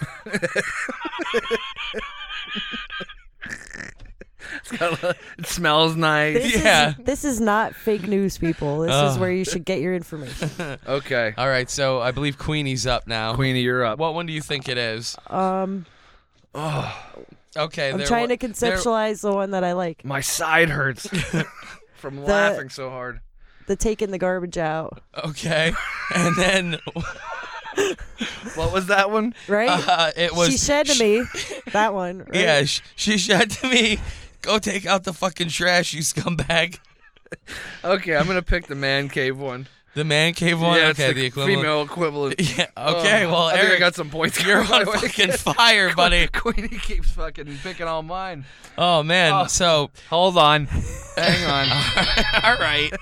It smells nice. Yeah. This is not fake news, people. This is where you should get your information. Okay. All right, so I believe Queenie's up now. Queenie, you're up. What one do you think it is? Um, Okay, I'm there trying wa- to conceptualize the one that I like. My side hurts from laughing so hard. The taking the garbage out, Okay, and then What was that one? right? it was She shed to me. That one. Right? Yeah, she said to me, "Go take out the fucking trash, you scumbag." Okay, I'm gonna pick the man cave one. The man cave one. Yeah, Okay, it's the equivalent. female equivalent. Yeah. Okay. Oh, well, I think I Eric, got some points. you're by on the way. fucking fire, buddy. Queenie keeps fucking picking all mine. Oh man. Oh. So, Hold on. Hang on. all right.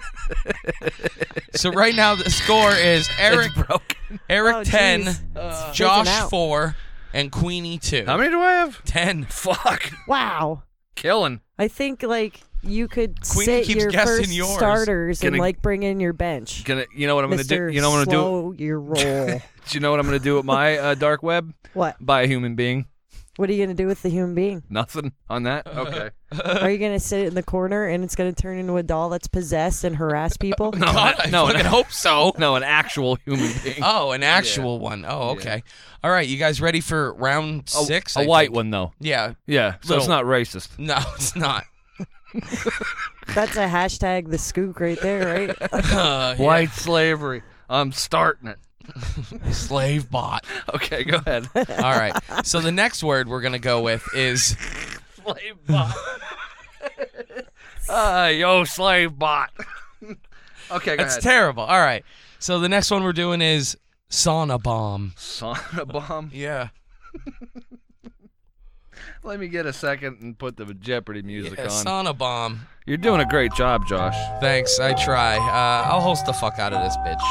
So right now the score is Eric It's broken. Eric Oh, 10, geez. Josh Freaking out. 4, and Queenie 2. How many do I have? 10. Fuck. Wow. Killing. I think like you could Queenie sit keeps your guessing first yours. starters and Gonna- like bring in your bench. You know what I'm gonna do? Mr. You know what I'm gonna do? Slow your roll. Do you know what I'm gonna do with my dark web? What? Buy a human being. What are you going to do with the human being? Nothing on that? Okay. Are you going to sit it in the corner and it's going to turn into a doll that's possessed and harass people? No, God, I no, fucking hope so. No, an actual human being. Oh, an actual one. Oh, okay. All right, you guys ready for round 6? A white one, though. Yeah. Yeah, so it's Little- not racist. No, it's not. That's a hashtag the skook right there, right? Yeah. White slavery. I'm starting it. Slave bot. Okay, go ahead. All right. So the next word we're going to go with is Slave bot. Yo, slave bot. Okay, go That's ahead. terrible. All right. So the next one we're doing is sauna bomb. Sauna bomb. Yeah. Let me get a second and put the Jeopardy music Yeah, on. sauna bomb. You're doing a great job, Josh. Thanks. I try. I'll host the fuck out of this bitch.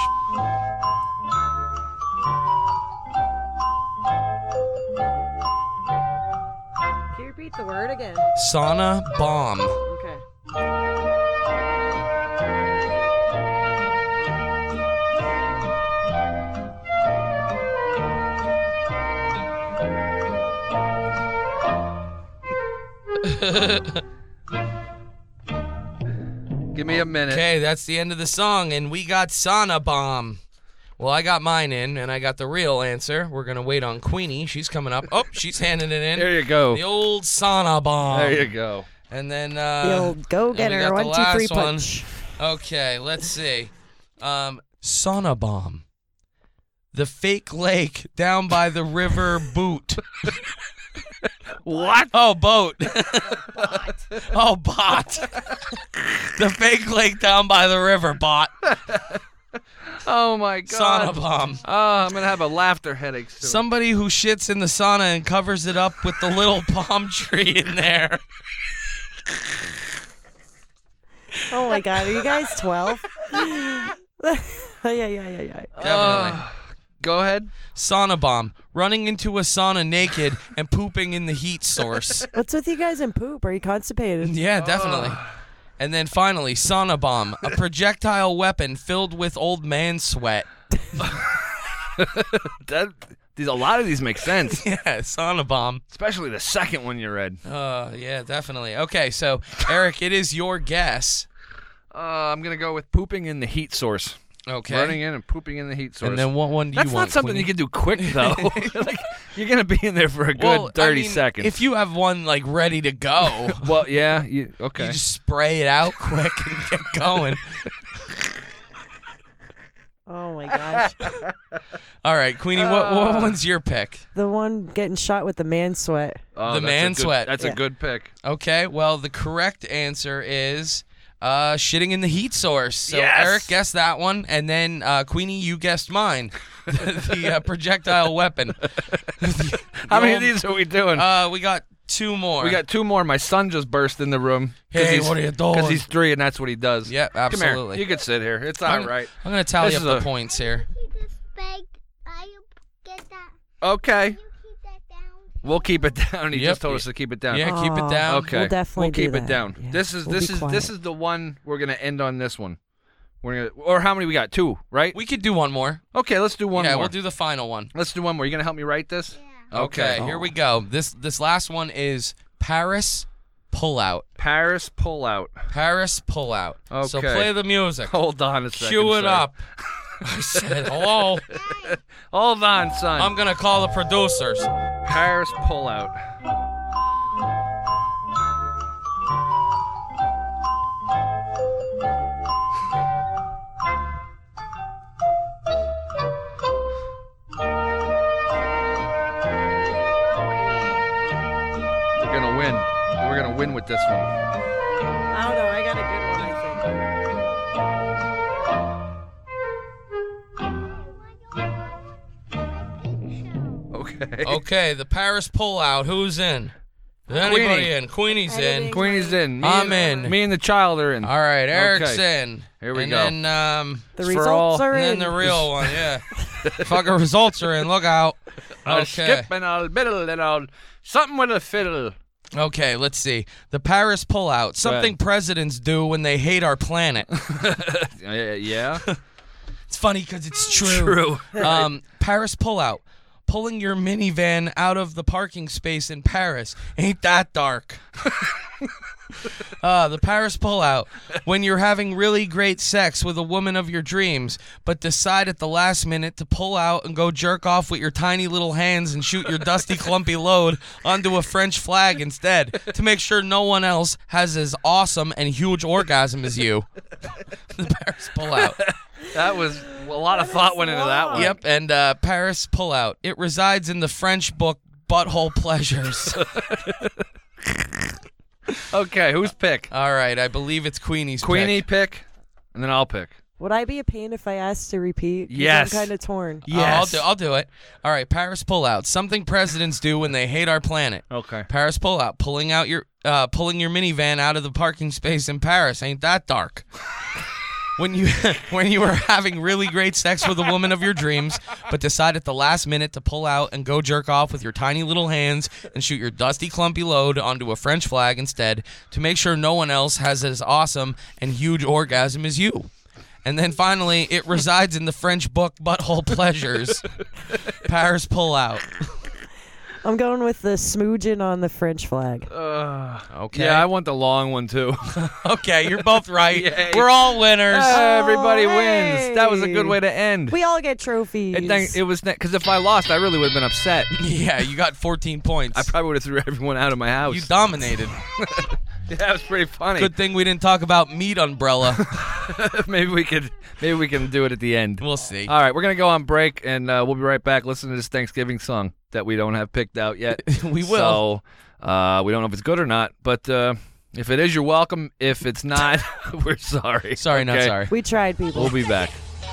Can you repeat the word again? Sauna bomb. Okay. Give me a minute. Okay, that's the end of the song, and we got sauna bomb. Well, I got mine in, and I got the real answer. We're gonna wait on Queenie. She's coming up. Oh, she's handing it in. There you go. The old sauna bomb. There you go. And then The old go and we getter. got the 1, 2, 3 last one. punch. Okay, let's see. Sauna bomb. The fake lake down by the river boot. What? Oh, boat. Oh, bot. The fake lake down by the river, bot. Oh my God. Sauna bomb. Oh, I'm gonna have a laughter headache soon. Somebody who shits in the sauna and covers it up with the little palm tree in there. Oh my God, are you guys 12? yeah. Definitely. Go ahead. Sauna bomb. Running into a sauna naked and pooping in the heat source. What's with you guys and poop? Are you constipated? Yeah, definitely. And then finally, sauna bomb. A projectile weapon filled with old man sweat. A lot of these make sense, Yeah, sauna bomb. especially the second one you read. Yeah, definitely. Okay, so Eric, it is your guess. I'm gonna go with pooping in the heat source. Okay. Running in and pooping in the heat source. And then what one do That's you not want? something Queenie? you can do quick though. Like, you're gonna be in there for a good Well, 30 I mean, seconds. If you have one like ready to go, well, yeah. Okay. you just spray it out quick and get going. Oh my gosh. All right, Queenie, what one's your pick? The one getting shot with the man sweat. Oh, the that's man a good- sweat. That's Yeah. a good pick. Okay, well, the correct answer is shitting in the heat source. So Yes! Eric guessed that one, and then Queenie, you guessed mine, the projectile weapon. How many of these are we doing? We got two more. We got two more. My son just burst in the room. Hey, what are you doing? Because he's 3 and that's what he does. Yep, Come absolutely. here. You could sit here. It's all right. I'm going to tally This up is the a- points here. This bag, I get that. Okay. You keep that down. We'll keep it down. He Yep. just told us to keep it down. Yeah, keep it Aw. down. Okay. We'll definitely We'll keep do it that. down. Yeah. This is We'll be quiet. this is the one we're gonna end on. This one. We're gonna, or how many we got? 2, right? We could do one more. Okay, let's do one yeah, more. we'll do the final one. Let's do one more. You gonna help me write this? Yeah. Okay, here we go. This last one is Paris Pullout. Paris pullout. Paris Pullout. So Okay. play the music. Hold on a second. Cue it sir. up. I said, hello. Hold on, son. I'm going to call the producers. Paris pullout. We're gonna win. We're gonna win with this one. I don't know. I got a good one, I Okay. Okay, the Paris Pullout. Who's in? Is anybody Queenie. in? Queenie's in. Editing. Queenie's in. Me I'm and, in. Me and the child are in. All right, Eric's Okay. in. Here we and go. Then, The For results all- are and then in. the real one, yeah. Fucking results are in. Look out. I'll Okay. skip and I'll biddle and I'll something with a fiddle. Okay, let's see. The Paris Pullout. Something presidents do when they hate our planet. Yeah. It's funny because it's true. Paris Pullout. pulling your minivan out of the parking space in Paris. Ain't that dark? The Paris pullout. When you're having really great sex with a woman of your dreams, but decide at the last minute to pull out and go jerk off with your tiny little hands and shoot your dusty, clumpy load onto a French flag instead to make sure no one else has as awesome and huge orgasm as you. The Paris pullout. That was a lot of thought went into that one. Yep, and Paris pullout. It resides in the French book Butthole Pleasures. Okay, whose pick? All right, I believe it's Queenie's Queenie pick. pick, and then I'll pick. Would I be a pain if I asked to repeat? 'Cause Yes. I'm kind of torn. Yes. I'll do it. All right, Paris pullout. Something presidents do when they hate our planet. Okay. Paris pullout. Pulling your minivan out of the parking space in Paris. Ain't that dark? When you are having really great sex with a woman of your dreams, but decide at the last minute to pull out and go jerk off with your tiny little hands and shoot your dusty, clumpy load onto a French flag instead to make sure no one else has as awesome and huge orgasm as you. And then finally, it resides in the French book Butthole Pleasures. Paris pullout. I'm going with the smooging on the French flag. Okay. Yeah, I want the long one too. Okay, you're both right. Yay. We're all winners. Everybody hey. wins. That was a good way to end. We all get trophies. It was because if I lost, I really would have been upset. Yeah, you got 14 points. I probably would have threw everyone out of my house. You dominated. Yeah, that was pretty funny. Good thing we didn't talk about meat umbrella. Maybe we can do it at the end. We'll see. All right, we're gonna go on break, and we'll be right back. Listen to this Thanksgiving song that we don't have picked out yet. We will. So we don't know if it's good or not, but if it is, you're welcome. If it's not, we're sorry. Sorry, not Okay? sorry. We tried, people. We'll be back.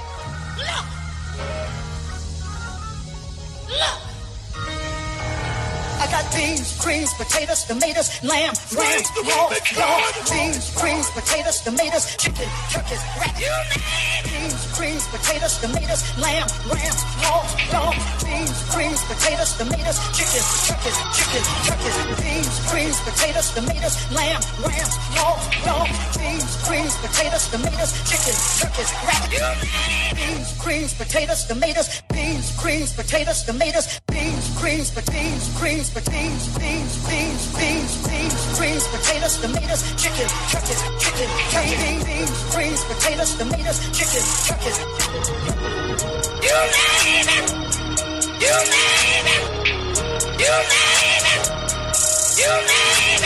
I got beans, greens, potatoes, tomatoes, lamb, ram, pork, beans, greens, potatoes, tomatoes, chicken, turkeys, rat. Beans, greens, potatoes, tomatoes, lamb, ram, pork, beans, greens, potatoes, tomatoes, chicken, turkeys, beans, greens, potatoes, tomatoes, lamb, ram, pork, beans, greens, potatoes, tomatoes, chicken, turkeys, rat. Beans, greens, potatoes, tomatoes, beans, greens, potatoes, tomatoes, beans, greens, potatoes, greens, beans, greens, potatoes, tomatoes, chicken, turkeys, beans, greens, potatoes, tomatoes, chicken, turkeys. You name it! You name it! You name it! You name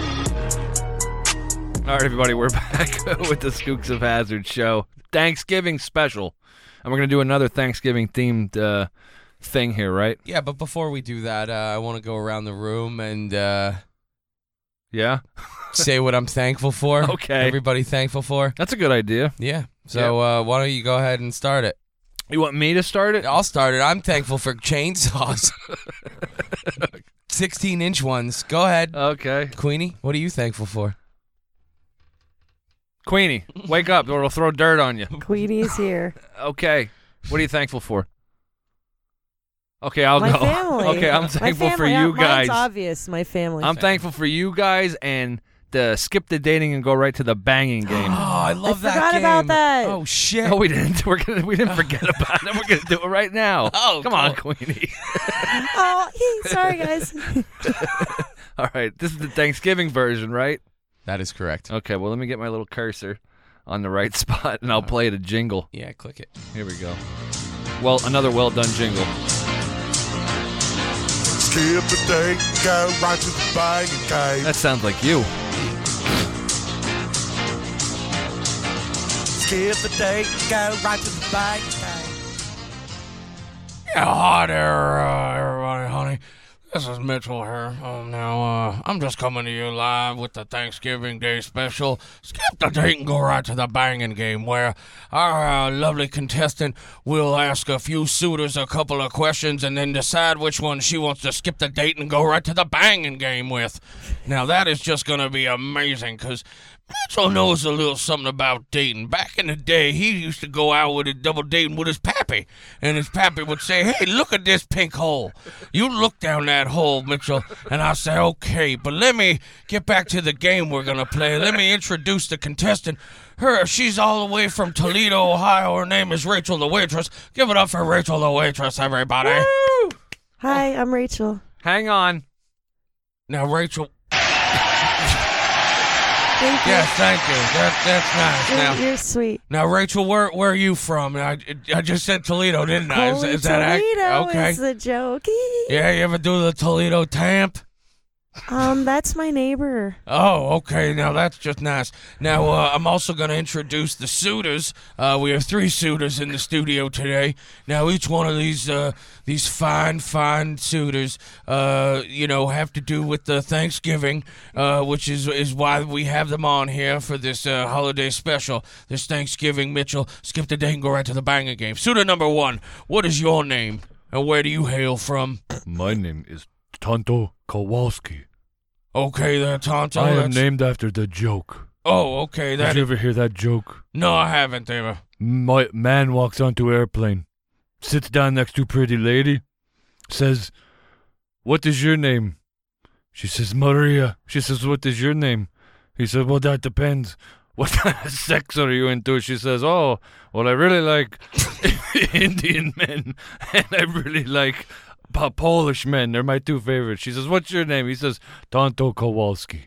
it! All right, everybody, we're back with the Skooks of Hazard show. Thanksgiving special. And we're going to do another Thanksgiving-themed thing here, right? Yeah, but before we do that, I want to go around the room and Yeah? say what I'm thankful for. Okay. Everybody thankful for? That's a good idea. Yeah. So why don't you go ahead and start it? You want me to start it? I'll start it. I'm thankful for chainsaws. 16-inch ones. Go ahead. Okay. Queenie, what are you thankful for? Queenie, wake up or we'll throw dirt on you. Queenie's here. Okay. What are you thankful for? Okay, I'll My go. family. Okay, I'm My thankful for family. you Mine's guys. obvious. My family. I'm thankful for you guys and the skip the dating and go right to the banging game. Oh, I love that forgot game. about that. Oh, shit. No, we didn't. We didn't forget about it. We're gonna do it right now. Oh, come on, Queenie. Sorry, guys. All right, this is the Thanksgiving version, right? That is correct. Okay, well, let me get my little cursor on the right spot, and I'll play the jingle. Yeah, click it. Here we go. Well, another well-done jingle. Skip the day, go right to the banging game. That sounds like you. Skip the day, go right to the banging game. Yeah, hi there, everybody, honey. This is Mitchell here. I'm just coming to you live with the Thanksgiving Day special. Skip the date and go right to the banging game, where our lovely contestant will ask a few suitors a couple of questions and then decide which one she wants to skip the date and go right to the banging game with. Now, that is just going to be amazing, because Mitchell knows a little something about dating. Back in the day, he used to go out with a double dating with his pappy, and his pappy would say, "Hey, look at this pink hole. You look down that hole, Mitchell." And I'll say, "Okay, but let me get back to the game we're going to play. Let me introduce the contestant. She's all the way from Toledo, Ohio. Her name is Rachel the Waitress. Give it up for Rachel the Waitress, everybody." Woo! Hi, I'm Rachel. Hang on. Now, Rachel. Thank you. Yes, thank you. That's nice. Now, You're sweet. now, Rachel, where are you from? I just said Toledo, didn't I? Holy Is that Toledo okay? is the joke. Yeah, you ever do the Toledo tamp? That's my neighbor. Oh, okay. Now that's just nice. Now I'm also going to introduce the suitors. We have 3 suitors in the studio today. Now each one of these fine suitors, have to do with the Thanksgiving, which is why we have them on here for this holiday special. This Thanksgiving, Mitchell, skip the day and go right to the banging game. Suitor number 1, what is your name and where do you hail from? My name is Tonto Kowalski. Okay, there, Tonto. I am named after the joke. Oh, okay. Did you ever hear that joke? No, I haven't ever. Man walks onto airplane, sits down next to pretty lady, says, "What is your name?" She says, "Maria." She says, "What is your name?" He said, "Well, that depends. What kind of sex are you into?" She says, "Oh, well, I really like Indian men, and I really like Polish men. They're my 2 favorites." She says, "What's your name?" He says, "Tonto Kowalski."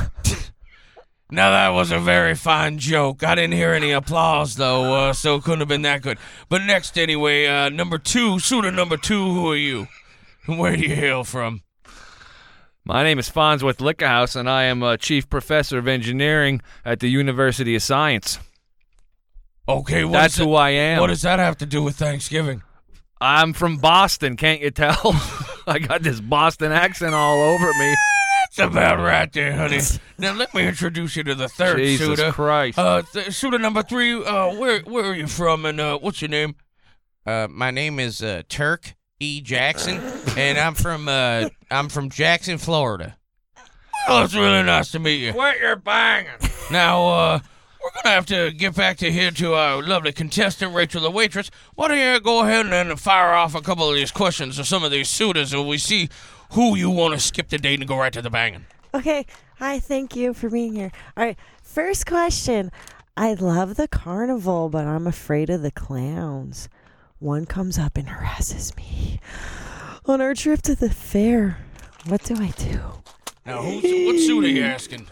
Now that was a very fine joke. I didn't hear any applause though, so it couldn't have been that good. But next anyway, number 2, suitor number 2, who are you? And where do you hail from? My name is Farnsworth Liquorhouse, and I am a chief professor of engineering at the University of Science. Okay, That's who I am. What does that have to do with Thanksgiving? I'm from Boston, can't you tell? I got this Boston accent all over me. That's about right there, honey. Now let me introduce you to the 3rd Jesus suitor. Christ. Suitor number 3, where are you from and what's your name? My name is Turk E. Jackson, and I'm from Jackson, Florida. Oh, it's really nice to meet you. Quit your banging. Now, we're going to have to get back to our lovely contestant, Rachel the waitress. Why don't you go ahead and fire off a couple of these questions to some of these suitors and we see who you want to skip the date and go right to the banging. Okay. Hi, thank you for being here. All right, first question. I love the carnival, but I'm afraid of the clowns. One comes up and harasses me on our trip to the fair. What do I do? Now, what suit are you asking?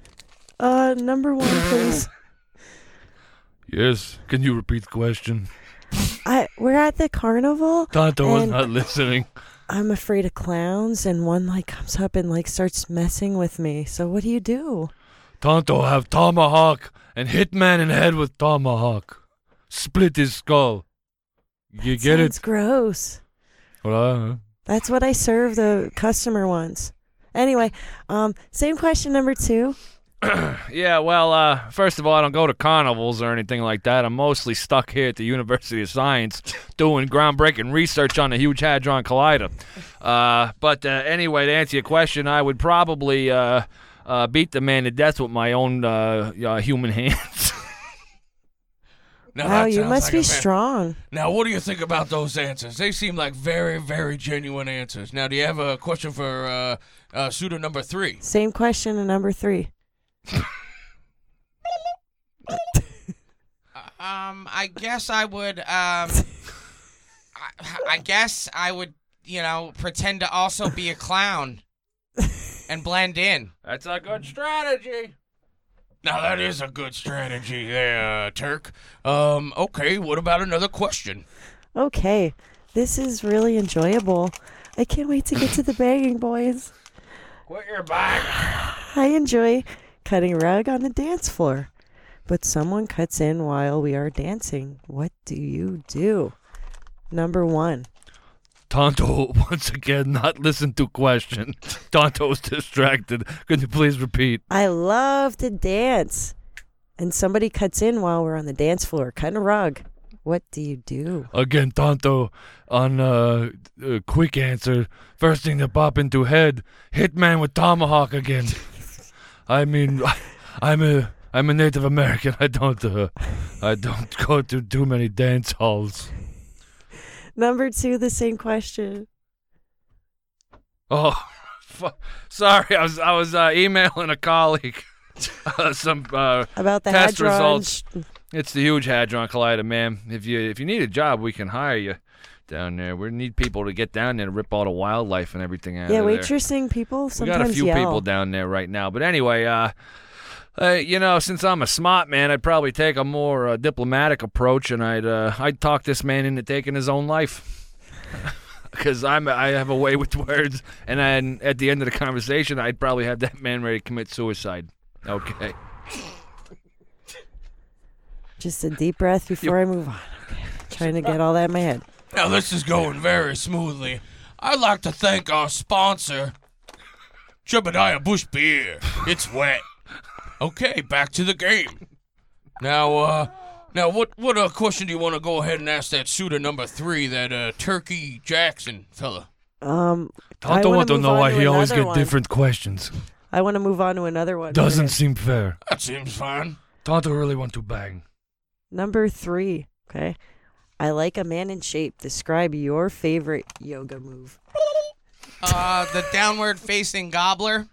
Number 1, please. Yes, can you repeat the question? We're at the carnival. Tonto was and not listening. I'm afraid of clowns, and one comes up and starts messing with me. So what do you do? Tonto have tomahawk and hit man in the head with tomahawk. Split his skull. You get Sounds it? gross. Well, That's what I serve the customer once. Anyway, same question number 2. Yeah, well, first of all, I don't go to carnivals or anything like that. I'm mostly stuck here at the University of Science doing groundbreaking research on the Huge Hadron Collider. But anyway, to answer your question, I would probably beat the man to death with my own human hands. Now, Wow, that you sounds must like be a strong. Now, what do you think about those answers? They seem like very, very genuine answers. Now, do you have a question for suitor number 3? Same question to number 3. I guess I would, I guess I would, pretend to also be a clown and blend in. That's a good strategy. Now, that is a good strategy there, Turk. Okay, what about another question? Okay, this is really enjoyable. I can't wait to get to the banging, boys. Quit your banging. I enjoy cutting rug on the dance floor, but someone cuts in while we are dancing. What do you do? Number 1. Tonto, once again, not listen to question. Tonto's distracted. Could you please repeat? I love to dance, and somebody cuts in while we're on the dance floor, cutting a rug. What do you do? Again, Tonto, on a quick answer. First thing that pop into head, hit man with tomahawk again. I mean, I'm a Native American. I don't go to too many dance halls. Number 2, the same question. Oh, sorry. I was emailing a colleague some About the test hadron. results. It's the Huge Hadron Collider, man. If you need a job, we can hire you. down there. We need people to get down there to rip all the wildlife and everything out Yeah, of there. waitressing people We sometimes got a few yell. people down there right now. But anyway, since I'm a smart man, I'd probably take a more diplomatic approach, and I'd talk this man into taking his own life. Because I have a way with words, and then at the end of the conversation, I'd probably have that man ready to commit suicide. Okay. Just a deep breath before I move on. Okay. Trying to get all that in my head. Now, this is going very smoothly. I'd like to thank our sponsor, Jebediah Bush Beer. It's wet. Okay, back to the game. Now, what question do you want to go ahead and ask that shooter number 3, that Turkey Jackson fella? I Tonto wanna want to move know on why to he always another get one. different questions. I want to move on to another one. Doesn't seem fair. That seems fine. Tonto really want to bang. Number 3. Okay. I like a man in shape. Describe your favorite yoga move. The downward facing gobbler.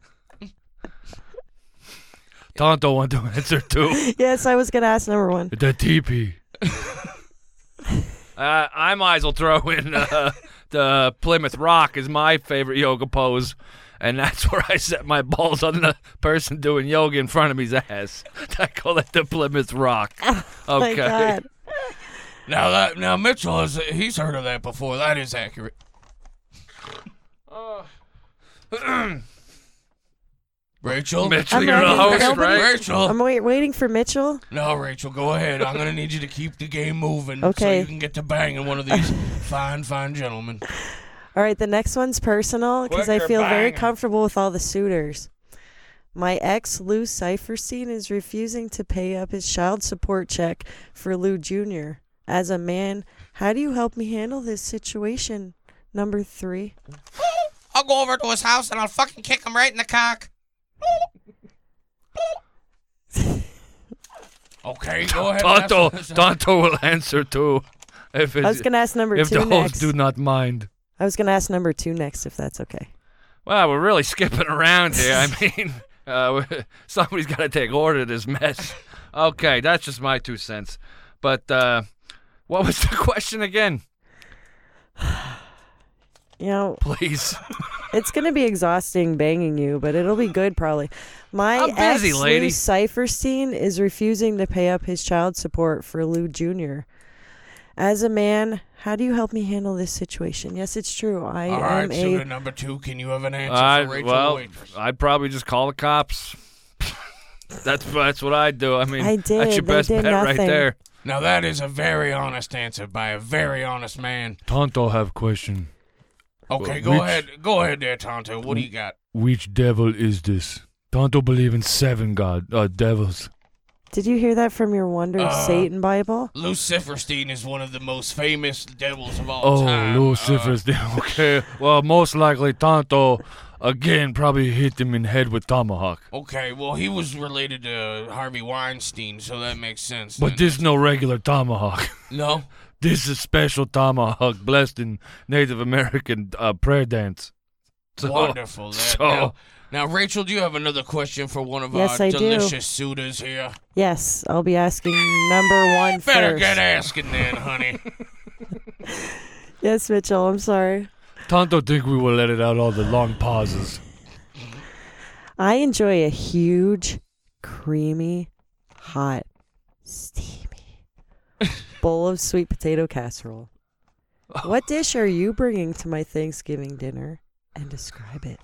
Tonto want to answer too. Yes, I was gonna ask number 1. The teepee. I might as well throw in the Plymouth Rock is my favorite yoga pose, and that's where I set my balls on the person doing yoga in front of me's ass. I call it the Plymouth Rock. Okay. Oh my God. Now Mitchell he's heard of that before. That is accurate. Rachel? Mitchell, I'm you're the ready. host, Nobody- right? Rachel. I'm waiting for Mitchell. No, Rachel, go ahead. I'm going to need you to keep the game moving Okay. so you can get to banging one of these fine gentlemen. All right, the next one's personal because I Quicker feel very banging. comfortable with all the suitors. My ex, Lou Seiferstein, is refusing to pay up his child support check for Lou Jr. As a man, how do you help me handle this situation? Number 3. I'll go over to his house and I'll fucking kick him right in the cock. Okay, go ahead. and ask- Tonto will answer too. If I was going to ask number If 2 the host next. do not mind. I was going to ask number 2 next, if that's okay. Well, we're really skipping around here. I mean, somebody's got to take order of this mess. Okay, that's just my 2 cents. But what was the question again? You know, Please. it's going to be exhausting banging you, but it'll be good probably. My I'm busy, ex, lady. Lou Seiferstein, is refusing to pay up his child support for Lou Jr. As a man, how do you help me handle this situation? Yes, it's true. I All am right, shooter a... number 2, can you have an answer for Rachel the waitress? I'd probably just call the cops. That's what I'd do. I mean, I that's your did. They best did bet right nothing. there. Now, that is a very honest answer by a very honest man. Tonto have question. Okay, Which- go ahead there, Tonto. What do you got? Which devil is this? Tonto believe in 7 devils. Did you hear that from your Wonder Satan Bible? Luciferstein is one of the most famous devils of all Oh, time. Lucifer's okay. Well, most likely Tonto again probably hit him in the head with tomahawk. Okay, well, he was related to Harvey Weinstein, so that makes sense. But then. this no regular tomahawk. No? This is special tomahawk blessed in Native American prayer dance. So, Wonderful. Now, Rachel, do you have another question for one of Yes, our I do. delicious suitors here? Yes, I'll be asking number 1 Better first. get asking then, honey. Yes, Mitchell, I'm sorry. Tonto think we will let it out all the long pauses. I enjoy a huge, creamy, hot, steamy bowl of sweet potato casserole. What dish are you bringing to my Thanksgiving dinner? And describe it.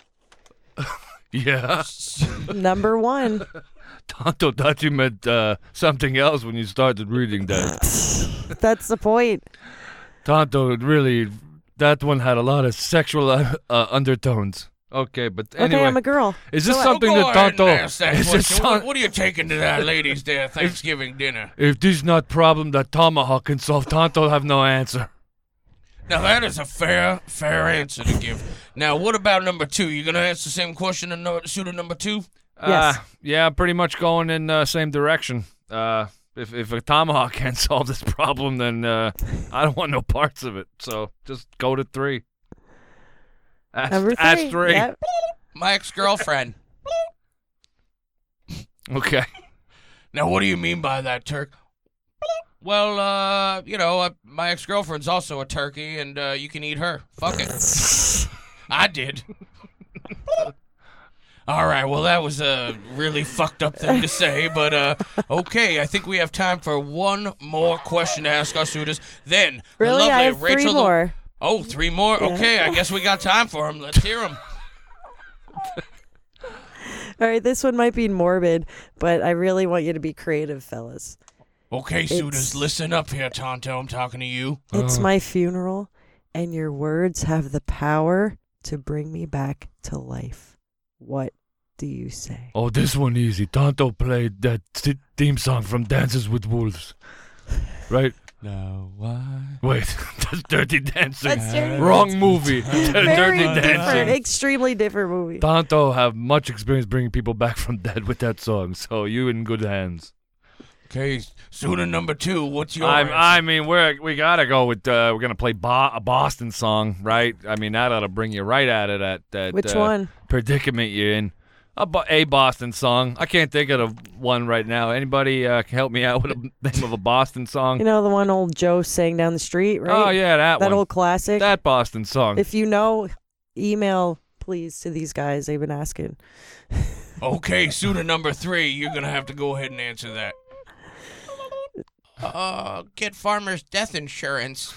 Yeah. Number 1. Tonto thought you meant something else when you started reading that. That's the point. Tonto really, that one had a lot of sexual undertones. Okay, but anyway. Okay, I'm a girl. Is this Go something Go that ahead and Tonto? ask that Is this question. What, some- what are you taking to that ladies' there Thanksgiving dinner? If this not problem that tomahawk can solve, Tonto have no answer. Now, that is a fair answer to give. Now, what about number 2? You going to ask the same question to shooter number 2? Yes. Yeah, pretty much going in the same direction. If a tomahawk can't solve this problem, then I don't want no parts of it. So just go to 3. Number 3. Ask 3. Yep. My ex-girlfriend. Okay. Now, what do you mean by that, Turk? Well, my ex-girlfriend's also a turkey, and you can eat her. Fuck it. I did. All right, well, that was a really fucked up thing to say, but okay, I think we have time for one more question to ask our suitors. Then, the Really? lovely I have Rachel. three more. Oh, 3 more? Yeah. Okay, I guess we got time for them. Let's hear them. All right, this one might be morbid, but I really want you to be creative, fellas. Okay, It's- suitors, listen up here, Tonto. I'm talking to you. It's my funeral, and your words have the power to bring me back to life. What do you say? Oh, this one easy. Tonto played that theme song from Dances with Wolves. Right? No, why? Wait, that's Dirty Dancing. That's Dirty Wrong movie. Very Dirty different, Dancing. extremely different movie. Tonto have much experience bringing people back from dead with that song, so you in good hands. Okay, suitor number 2, what's your I mean, we gotta go with we're gonna play a Boston song, right? I mean, that ought to bring you right at it at Which one? predicament you're in. A Boston song. I can't think of one right now. Anybody can help me out with the name of a Boston song? You know the one old Joe sang down the street, right? Oh yeah, that one. old classic. That Boston song. If you know, email please to these guys. They've been asking. Okay, suitor number 3, you're going to have to go ahead and answer that. Get farmer's death insurance.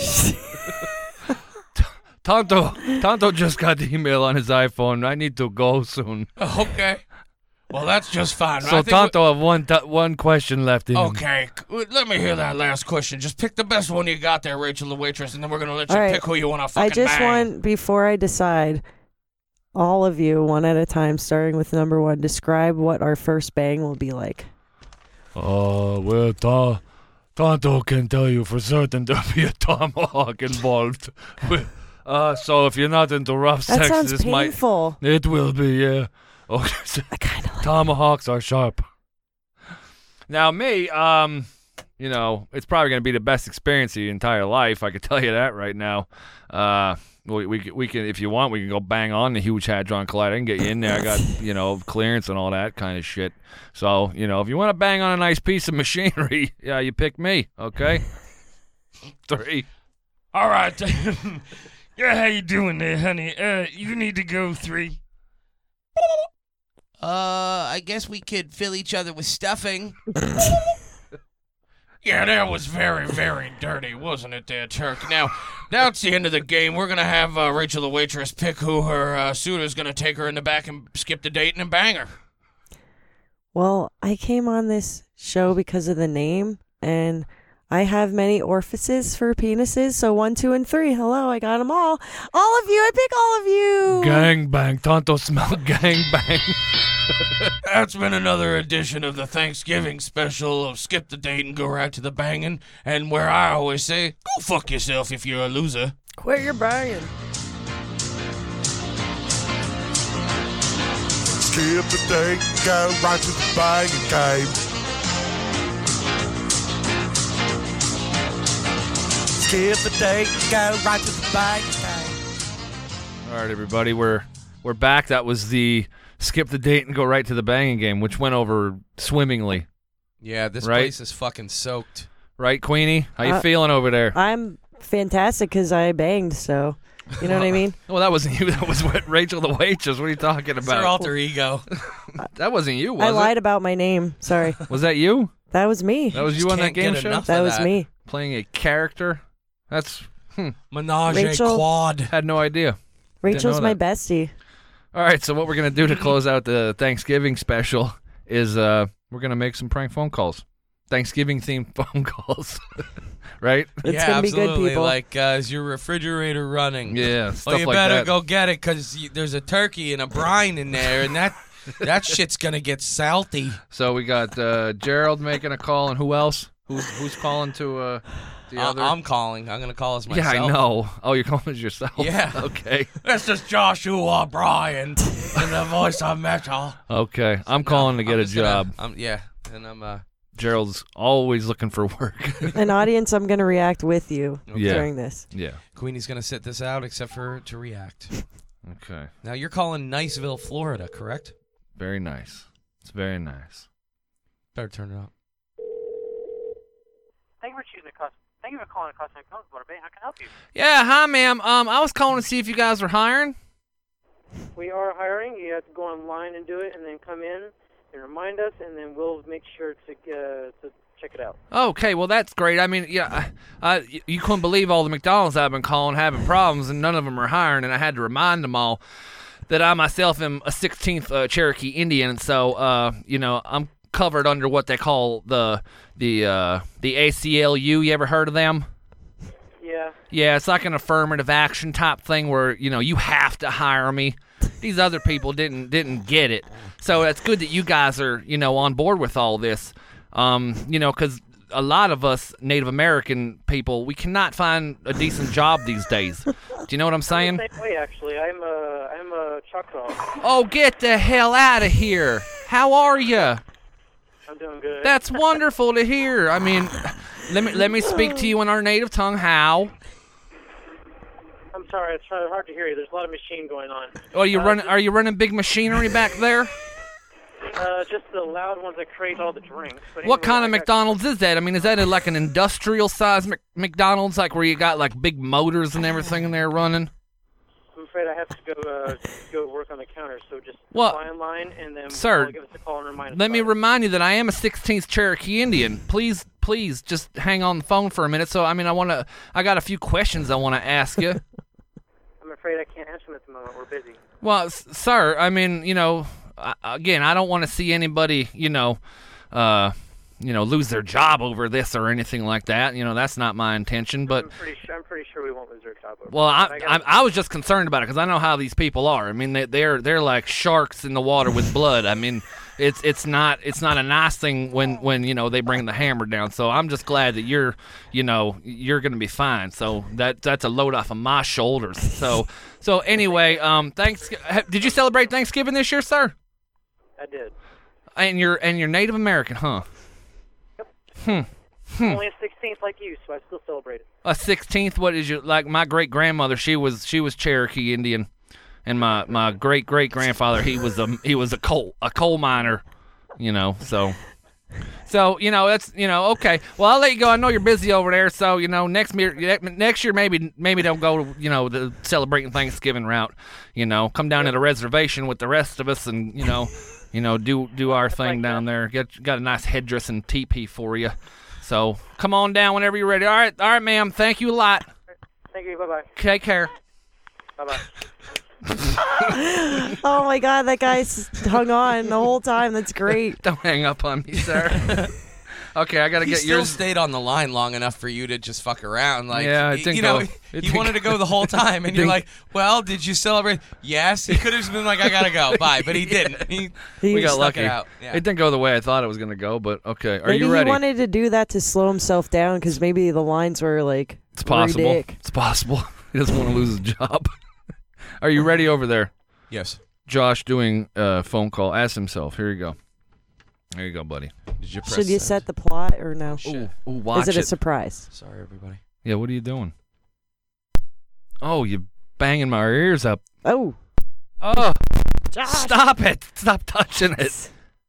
Tonto just got the email on his iPhone. I need to go soon. Okay. Well, that's just fine. So Tonto have one question left in him. Okay, let me hear that last question. Just pick the best one you got there, Rachel the waitress, and then we're going to let you All right. pick who you want to fucking I just bang. want, before I decide, all of you, one at a time, starting with number 1, describe what our first bang will be like. Well, Tonto can tell you for certain there'll be a tomahawk involved. So if you're not into rough That sex, sounds this painful. It will be, yeah. Okay. I kind of like Tomahawks are sharp. Now, me, it's probably going to be the best experience of your entire life. I can tell you that right now. We can, if you want, we can go bang on the huge Hadron Collider. I can get you in there. I got, clearance and all that kind of shit. So, if you want to bang on a nice piece of machinery, yeah, you pick me, okay? 3. All right. Yeah, how you doing there, honey? You need to go 3. I guess we could fill each other with stuffing. Yeah, that was very, very dirty, wasn't it there, Turk? Now it's the end of the game. We're going to have Rachel the waitress pick who her suitor's going to take her in the back and skip the date and bang her. Well, I came on this show because of the name, and I have many orifices for penises, so 1, 2, and 3. Hello, I got them all. All of you, I pick all of you. Gang bang. Tonto smell gang bang. That's been another edition of the Thanksgiving special of Skip the Date and Go Right to the Bangin', and where I always say, go fuck yourself if you're a loser. Quit your banging. Skip the date, go right to the banging game. Skip the date, go right to the banging game. All right, everybody, we're back. That was the skip the date and go right to the banging game, which went over swimmingly. Yeah, this Right? place is fucking soaked. Right, Queenie? How you feeling over there? I'm fantastic because I banged, so you know what I mean? Well, that wasn't you. That was what Rachel the waitress. What are you talking It's their about? alter ego. That wasn't you, was I it? lied about my name. Sorry. Was that you? That was me. That was Just you on that can't game get show? enough That of was me. Playing a character? That's... Menage Rachel- a quad. Had no idea. Rachel's know my that. bestie. All right, so what we're going to do to close out the Thanksgiving special is we're going to make some prank phone calls. Thanksgiving-themed phone calls. Right? It's yeah, gonna be good, absolutely. people. Like, is your refrigerator running? Yeah, stuff Well, you like better that. go get it because there's a turkey and a brine in there, and that shit's gonna get salty. So we got Gerald making a call, and who else? Who's calling to the other? I'm calling. I'm gonna call us myself. Yeah, I know. Oh, you're calling as yourself? Yeah. Okay. This is Joshua Bryan in the voice of metal. Okay. I'm calling to get I'm a just gonna- job. yeah, and I'm Gerald's always looking for work. An audience, I'm going to react with you Yeah. during this. Yeah. Queenie's gonna sit this out except for to react. Okay. Now you're calling Niceville, Florida, correct? Very nice. It's very nice. Better turn it up. Thank you for choosing Thank you for calling Custom Cones Motor Bay. How can I help you? Yeah, hi, ma'am. I was calling to see if you guys were hiring. We are hiring. You have to go online and do it, and then come in and remind us, and then we'll make sure to check it out. Okay, well, that's great. I mean, yeah, you couldn't believe all the McDonald's I've been calling having problems, and none of them are hiring, and I had to remind them all that I myself am a 16th Cherokee Indian, so, I'm covered under what they call the ACLU. You ever heard of them? Yeah. Yeah, it's like an affirmative action type thing where, you have to hire me. These other people didn't get it. So it's good that you guys are, on board with all this. Because a lot of us Native American people, we cannot find a decent job these days. Do you know what I'm saying? I'm the same way, actually. I'm a Choctaw. Oh, get the hell out of here. How are you? I'm doing good. That's wonderful to hear. I mean, let me speak to you in our native tongue. How? I'm sorry, it's hard to hear you. There's a lot of machine going on. Oh, are you running big machinery back there? Just the loud ones that create all the drinks. But What anyway, kind of McDonald's is that? I mean, is that like an industrial size McDonald's, like where you got like big motors and everything in there running? I'm afraid I have to go work on the counter, so just Well, fly in line and then sir, give us a call and remind us. Let me remind you that I am a 16th Cherokee Indian. Please, just hang on the phone for a minute. So, I mean, I got a few questions I want to ask you. I'm afraid I can't answer them at the moment. We're busy. Well, sir, I mean, again, I don't want to see anybody, lose their job over this or anything like that. That's not my intention. But I'm pretty sure we won't lose our job over well, it. I was just concerned about it because I know how these people are. I mean, they're like sharks in the water with blood. I mean, it's not a nice thing when they bring the hammer down. So I'm just glad that you're going to be fine. So that's a load off of my shoulders. So anyway, thanks. Did you celebrate Thanksgiving this year, sir? I did. And you're Native American, huh? Yep. Only a 16th like you, so I still celebrate it. A 16th? What is your, like my great grandmother? She was Cherokee Indian, and my great grandfather he was a coal miner, So that's okay. Well, I'll let you go. I know you're busy over there, so next year maybe don't go the celebrating Thanksgiving route. Come down to the reservation with the rest of us, and do our thing down there. Got a nice headdress and teepee for you. So come on down whenever you're ready. All right, ma'am. Thank you a lot. Thank you. Bye-bye. Take care. Bye-bye. Oh my God, that guy's hung on the whole time. That's great. Don't hang up on me, sir. Okay, I gotta He get still yours. stayed on the line long enough for you to just fuck around. Like, Yeah, it didn't go. It he didn't wanted to go the whole time, and you're like, "Well, did you celebrate?" Yes. He could have just been like, "I gotta go, bye," but he didn't. He We got stuck lucky. it out. Yeah. It didn't go the way I thought it was gonna go, but okay. Are Maybe you ready? he wanted to do that to slow himself down because maybe the lines were like. It's possible. ridic. It's possible. He doesn't want to lose his job. Are you ready over there? Yes. Josh doing a phone call. Ask himself. Here you go. There you go, buddy. Did you press Should you send? set the plot or no? Ooh, watch Is it a surprise? Sorry, everybody. Yeah, what are you doing? Oh, you banging my ears up. Oh. Oh, Josh. stop it. Stop touching it.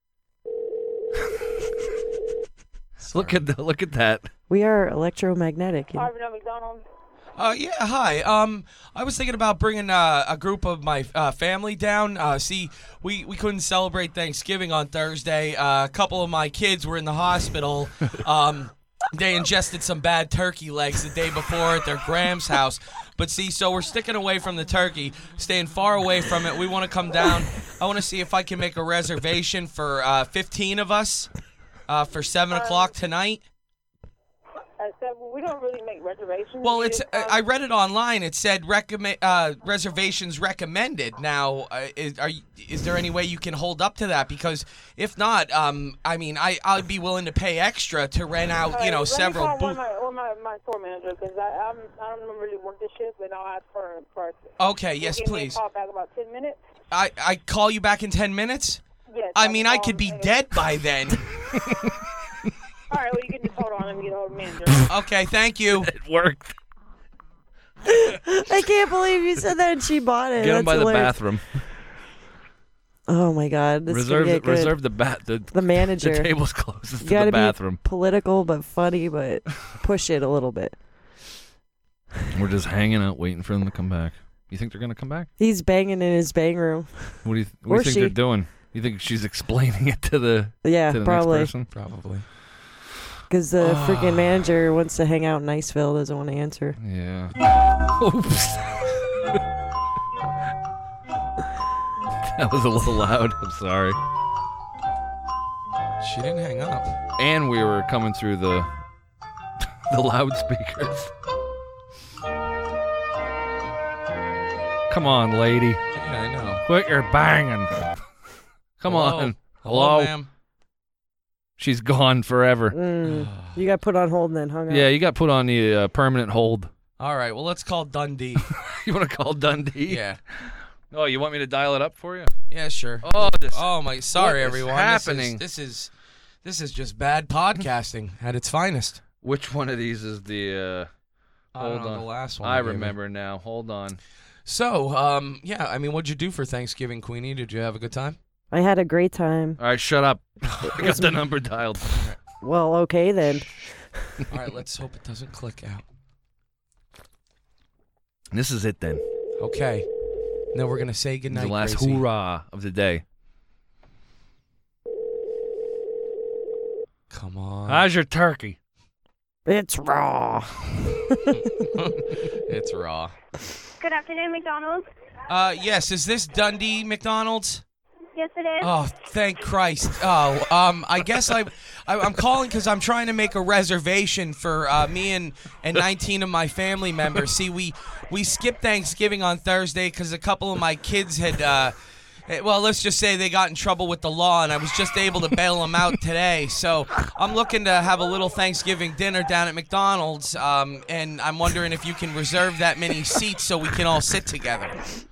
Look at that. We are electromagnetic. McDonald's. Yeah, hi. I was thinking about bringing a group of my family down. See, we couldn't celebrate Thanksgiving on Thursday. A couple of my kids were in the hospital. They ingested some bad turkey legs the day before at their Gram's house. But see, so we're sticking away from the turkey, staying far away from it. We want to come down. I want to see if I can make a reservation for 15 of us for 7 o'clock tonight. We don't really make reservations. Well, I read it online. It said reservations recommended. Now, is there any way you can hold up to that? Because if not, I mean, I'd be willing to pay extra to rent out, several booths. My store manager, because I don't really work this shift, and I'll ask for a price. Okay, yes, please. Give me a call back about 10 minutes. I call you back in 10 minutes? Yes. I mean, I could be dead by then. All right, well, you can just hold on. Let me get a hold of the manager. Okay, thank you. It worked. I can't believe you said that and she bought it. Get him That's by the hilarious. bathroom. Oh my God, this is gonna get good. Reserve the manager. The table's closest You to gotta the bathroom. be political but funny, but push it a little bit. We're just hanging out, waiting for them to come back. You think they're gonna come back? He's banging in his bang room. What do you think they're doing? You think she's explaining it to the probably next person? Probably. Because the freaking manager wants to hang out in Niceville, doesn't want to answer. Yeah. Oops. That was a little loud. I'm sorry. She didn't hang up. And we were coming through the loudspeakers. Come on, lady. Yeah, I know. Quit your banging. Come on. Hello, ma'am. She's gone forever. You got put on hold and then hung up. Yeah, you got put on the permanent hold. All right, well, let's call Dundee. You want to call Dundee? Yeah. Oh, you want me to dial it up for you? Yeah, sure. Sorry, everyone. Happening. This is just bad podcasting at its finest. Which one of these is the? Hold on. The last one. I remember now. Hold on. So, yeah. I mean, what'd you do for Thanksgiving, Queenie? Did you have a good time? I had a great time. All right, shut up. I got the number dialed. Well, okay then. All right, let's hope it doesn't click out. This is it then. Okay. Now we're gonna say goodnight. The last Gracie. hoorah of the day. Come on. How's your turkey? It's raw. It's raw. Good afternoon, McDonald's. Yes. Is this Dundee McDonald's? Yes, it is. Oh, thank Christ. Oh, I guess I'm calling because I'm trying to make a reservation for me and 19 of my family members. See, we skipped Thanksgiving on Thursday because a couple of my kids had, well, let's just say they got in trouble with the law, and I was just able to bail them out today. So I'm looking to have a little Thanksgiving dinner down at McDonald's, and I'm wondering if you can reserve that many seats so we can all sit together.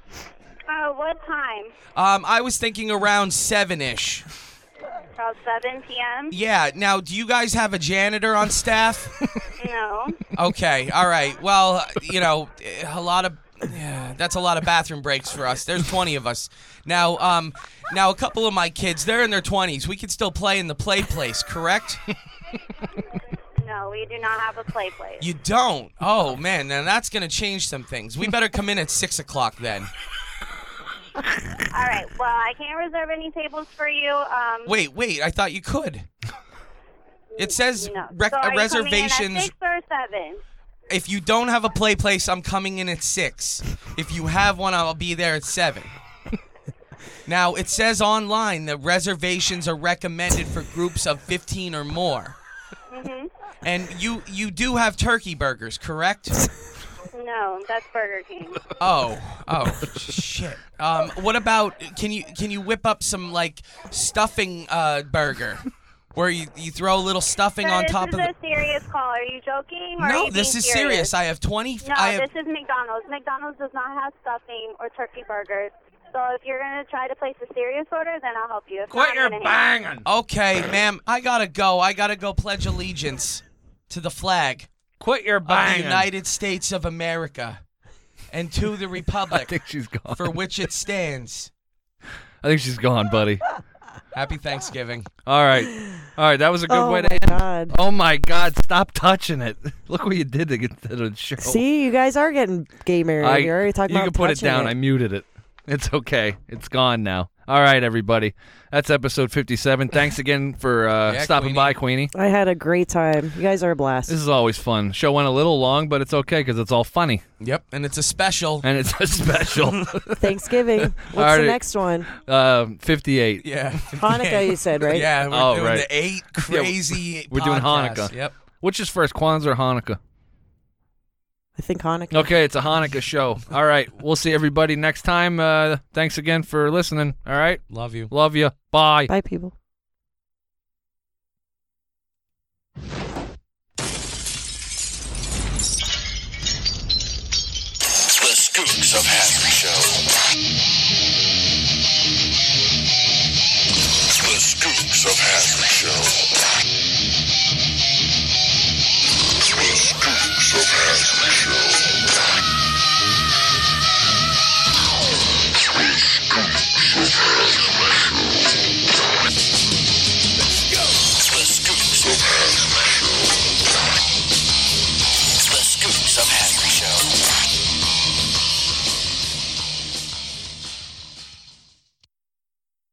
What time? I was thinking around 7-ish. About 7 p.m.? Yeah. Now, do you guys have a janitor on staff? No. Okay. All right. Well, you know, that's a lot of bathroom breaks for us. There's 20 of us. Now, a couple of my kids, they're in their 20s. We could still play in the play place, correct? No, we do not have a play place. You don't? Oh, man. Now, that's going to change some things. We better come in at 6 o'clock then. All right. Well, I can't reserve any tables for you. Wait. I thought you could. It says no. So are reservations. You coming in at 6 or 7? If you don't have a play place, I'm coming in at 6. If you have one, I'll be there at 7. Now, it says online that reservations are recommended for groups of 15 or more. Mm-hmm. And you do have turkey burgers, correct? No, that's Burger King. Oh, shit. What about can you whip up some like stuffing burger, where you throw a little stuffing on top of? This is a serious call. Are you joking? Or No, are you this being is serious. I have 20. No, this is McDonald's. McDonald's does not have stuffing or turkey burgers. So if you're gonna try to place a serious order, then I'll help you. If Quit not, your I'm gonna hang banging. Okay, ma'am, I gotta go. I gotta go pledge allegiance to the flag. Quit your Of banging. the United States of America, and to the republic I think she's gone. for which it stands. I think she's gone, buddy. Happy Thanksgiving. All right. That was a good way to my end. God. Oh my God! Stop touching it. Look what you did to get to the show. See, you guys are getting gay married. You're already talking you about can put it touching down. I muted it. It's okay. It's gone now. All right, everybody. That's episode 57. Thanks again for stopping Queenie. by, Queenie. I had a great time. You guys are a blast. This is always fun. Show went a little long, but it's okay because it's all funny. Yep, and it's a special. And it's a special. Thanksgiving. What's All right. the next one? 58. Yeah. Hanukkah, you said, right? Yeah, we're doing right. the 8 crazy We're doing podcasts. Hanukkah. Yep. Which is first, Kwanzaa or Hanukkah? I think Hanukkah. Okay, it's a Hanukkah show. All right, we'll see everybody next time. Thanks again for listening. All right? Love you. Love you. Bye. Bye, people. The Skooks of Hazard Show.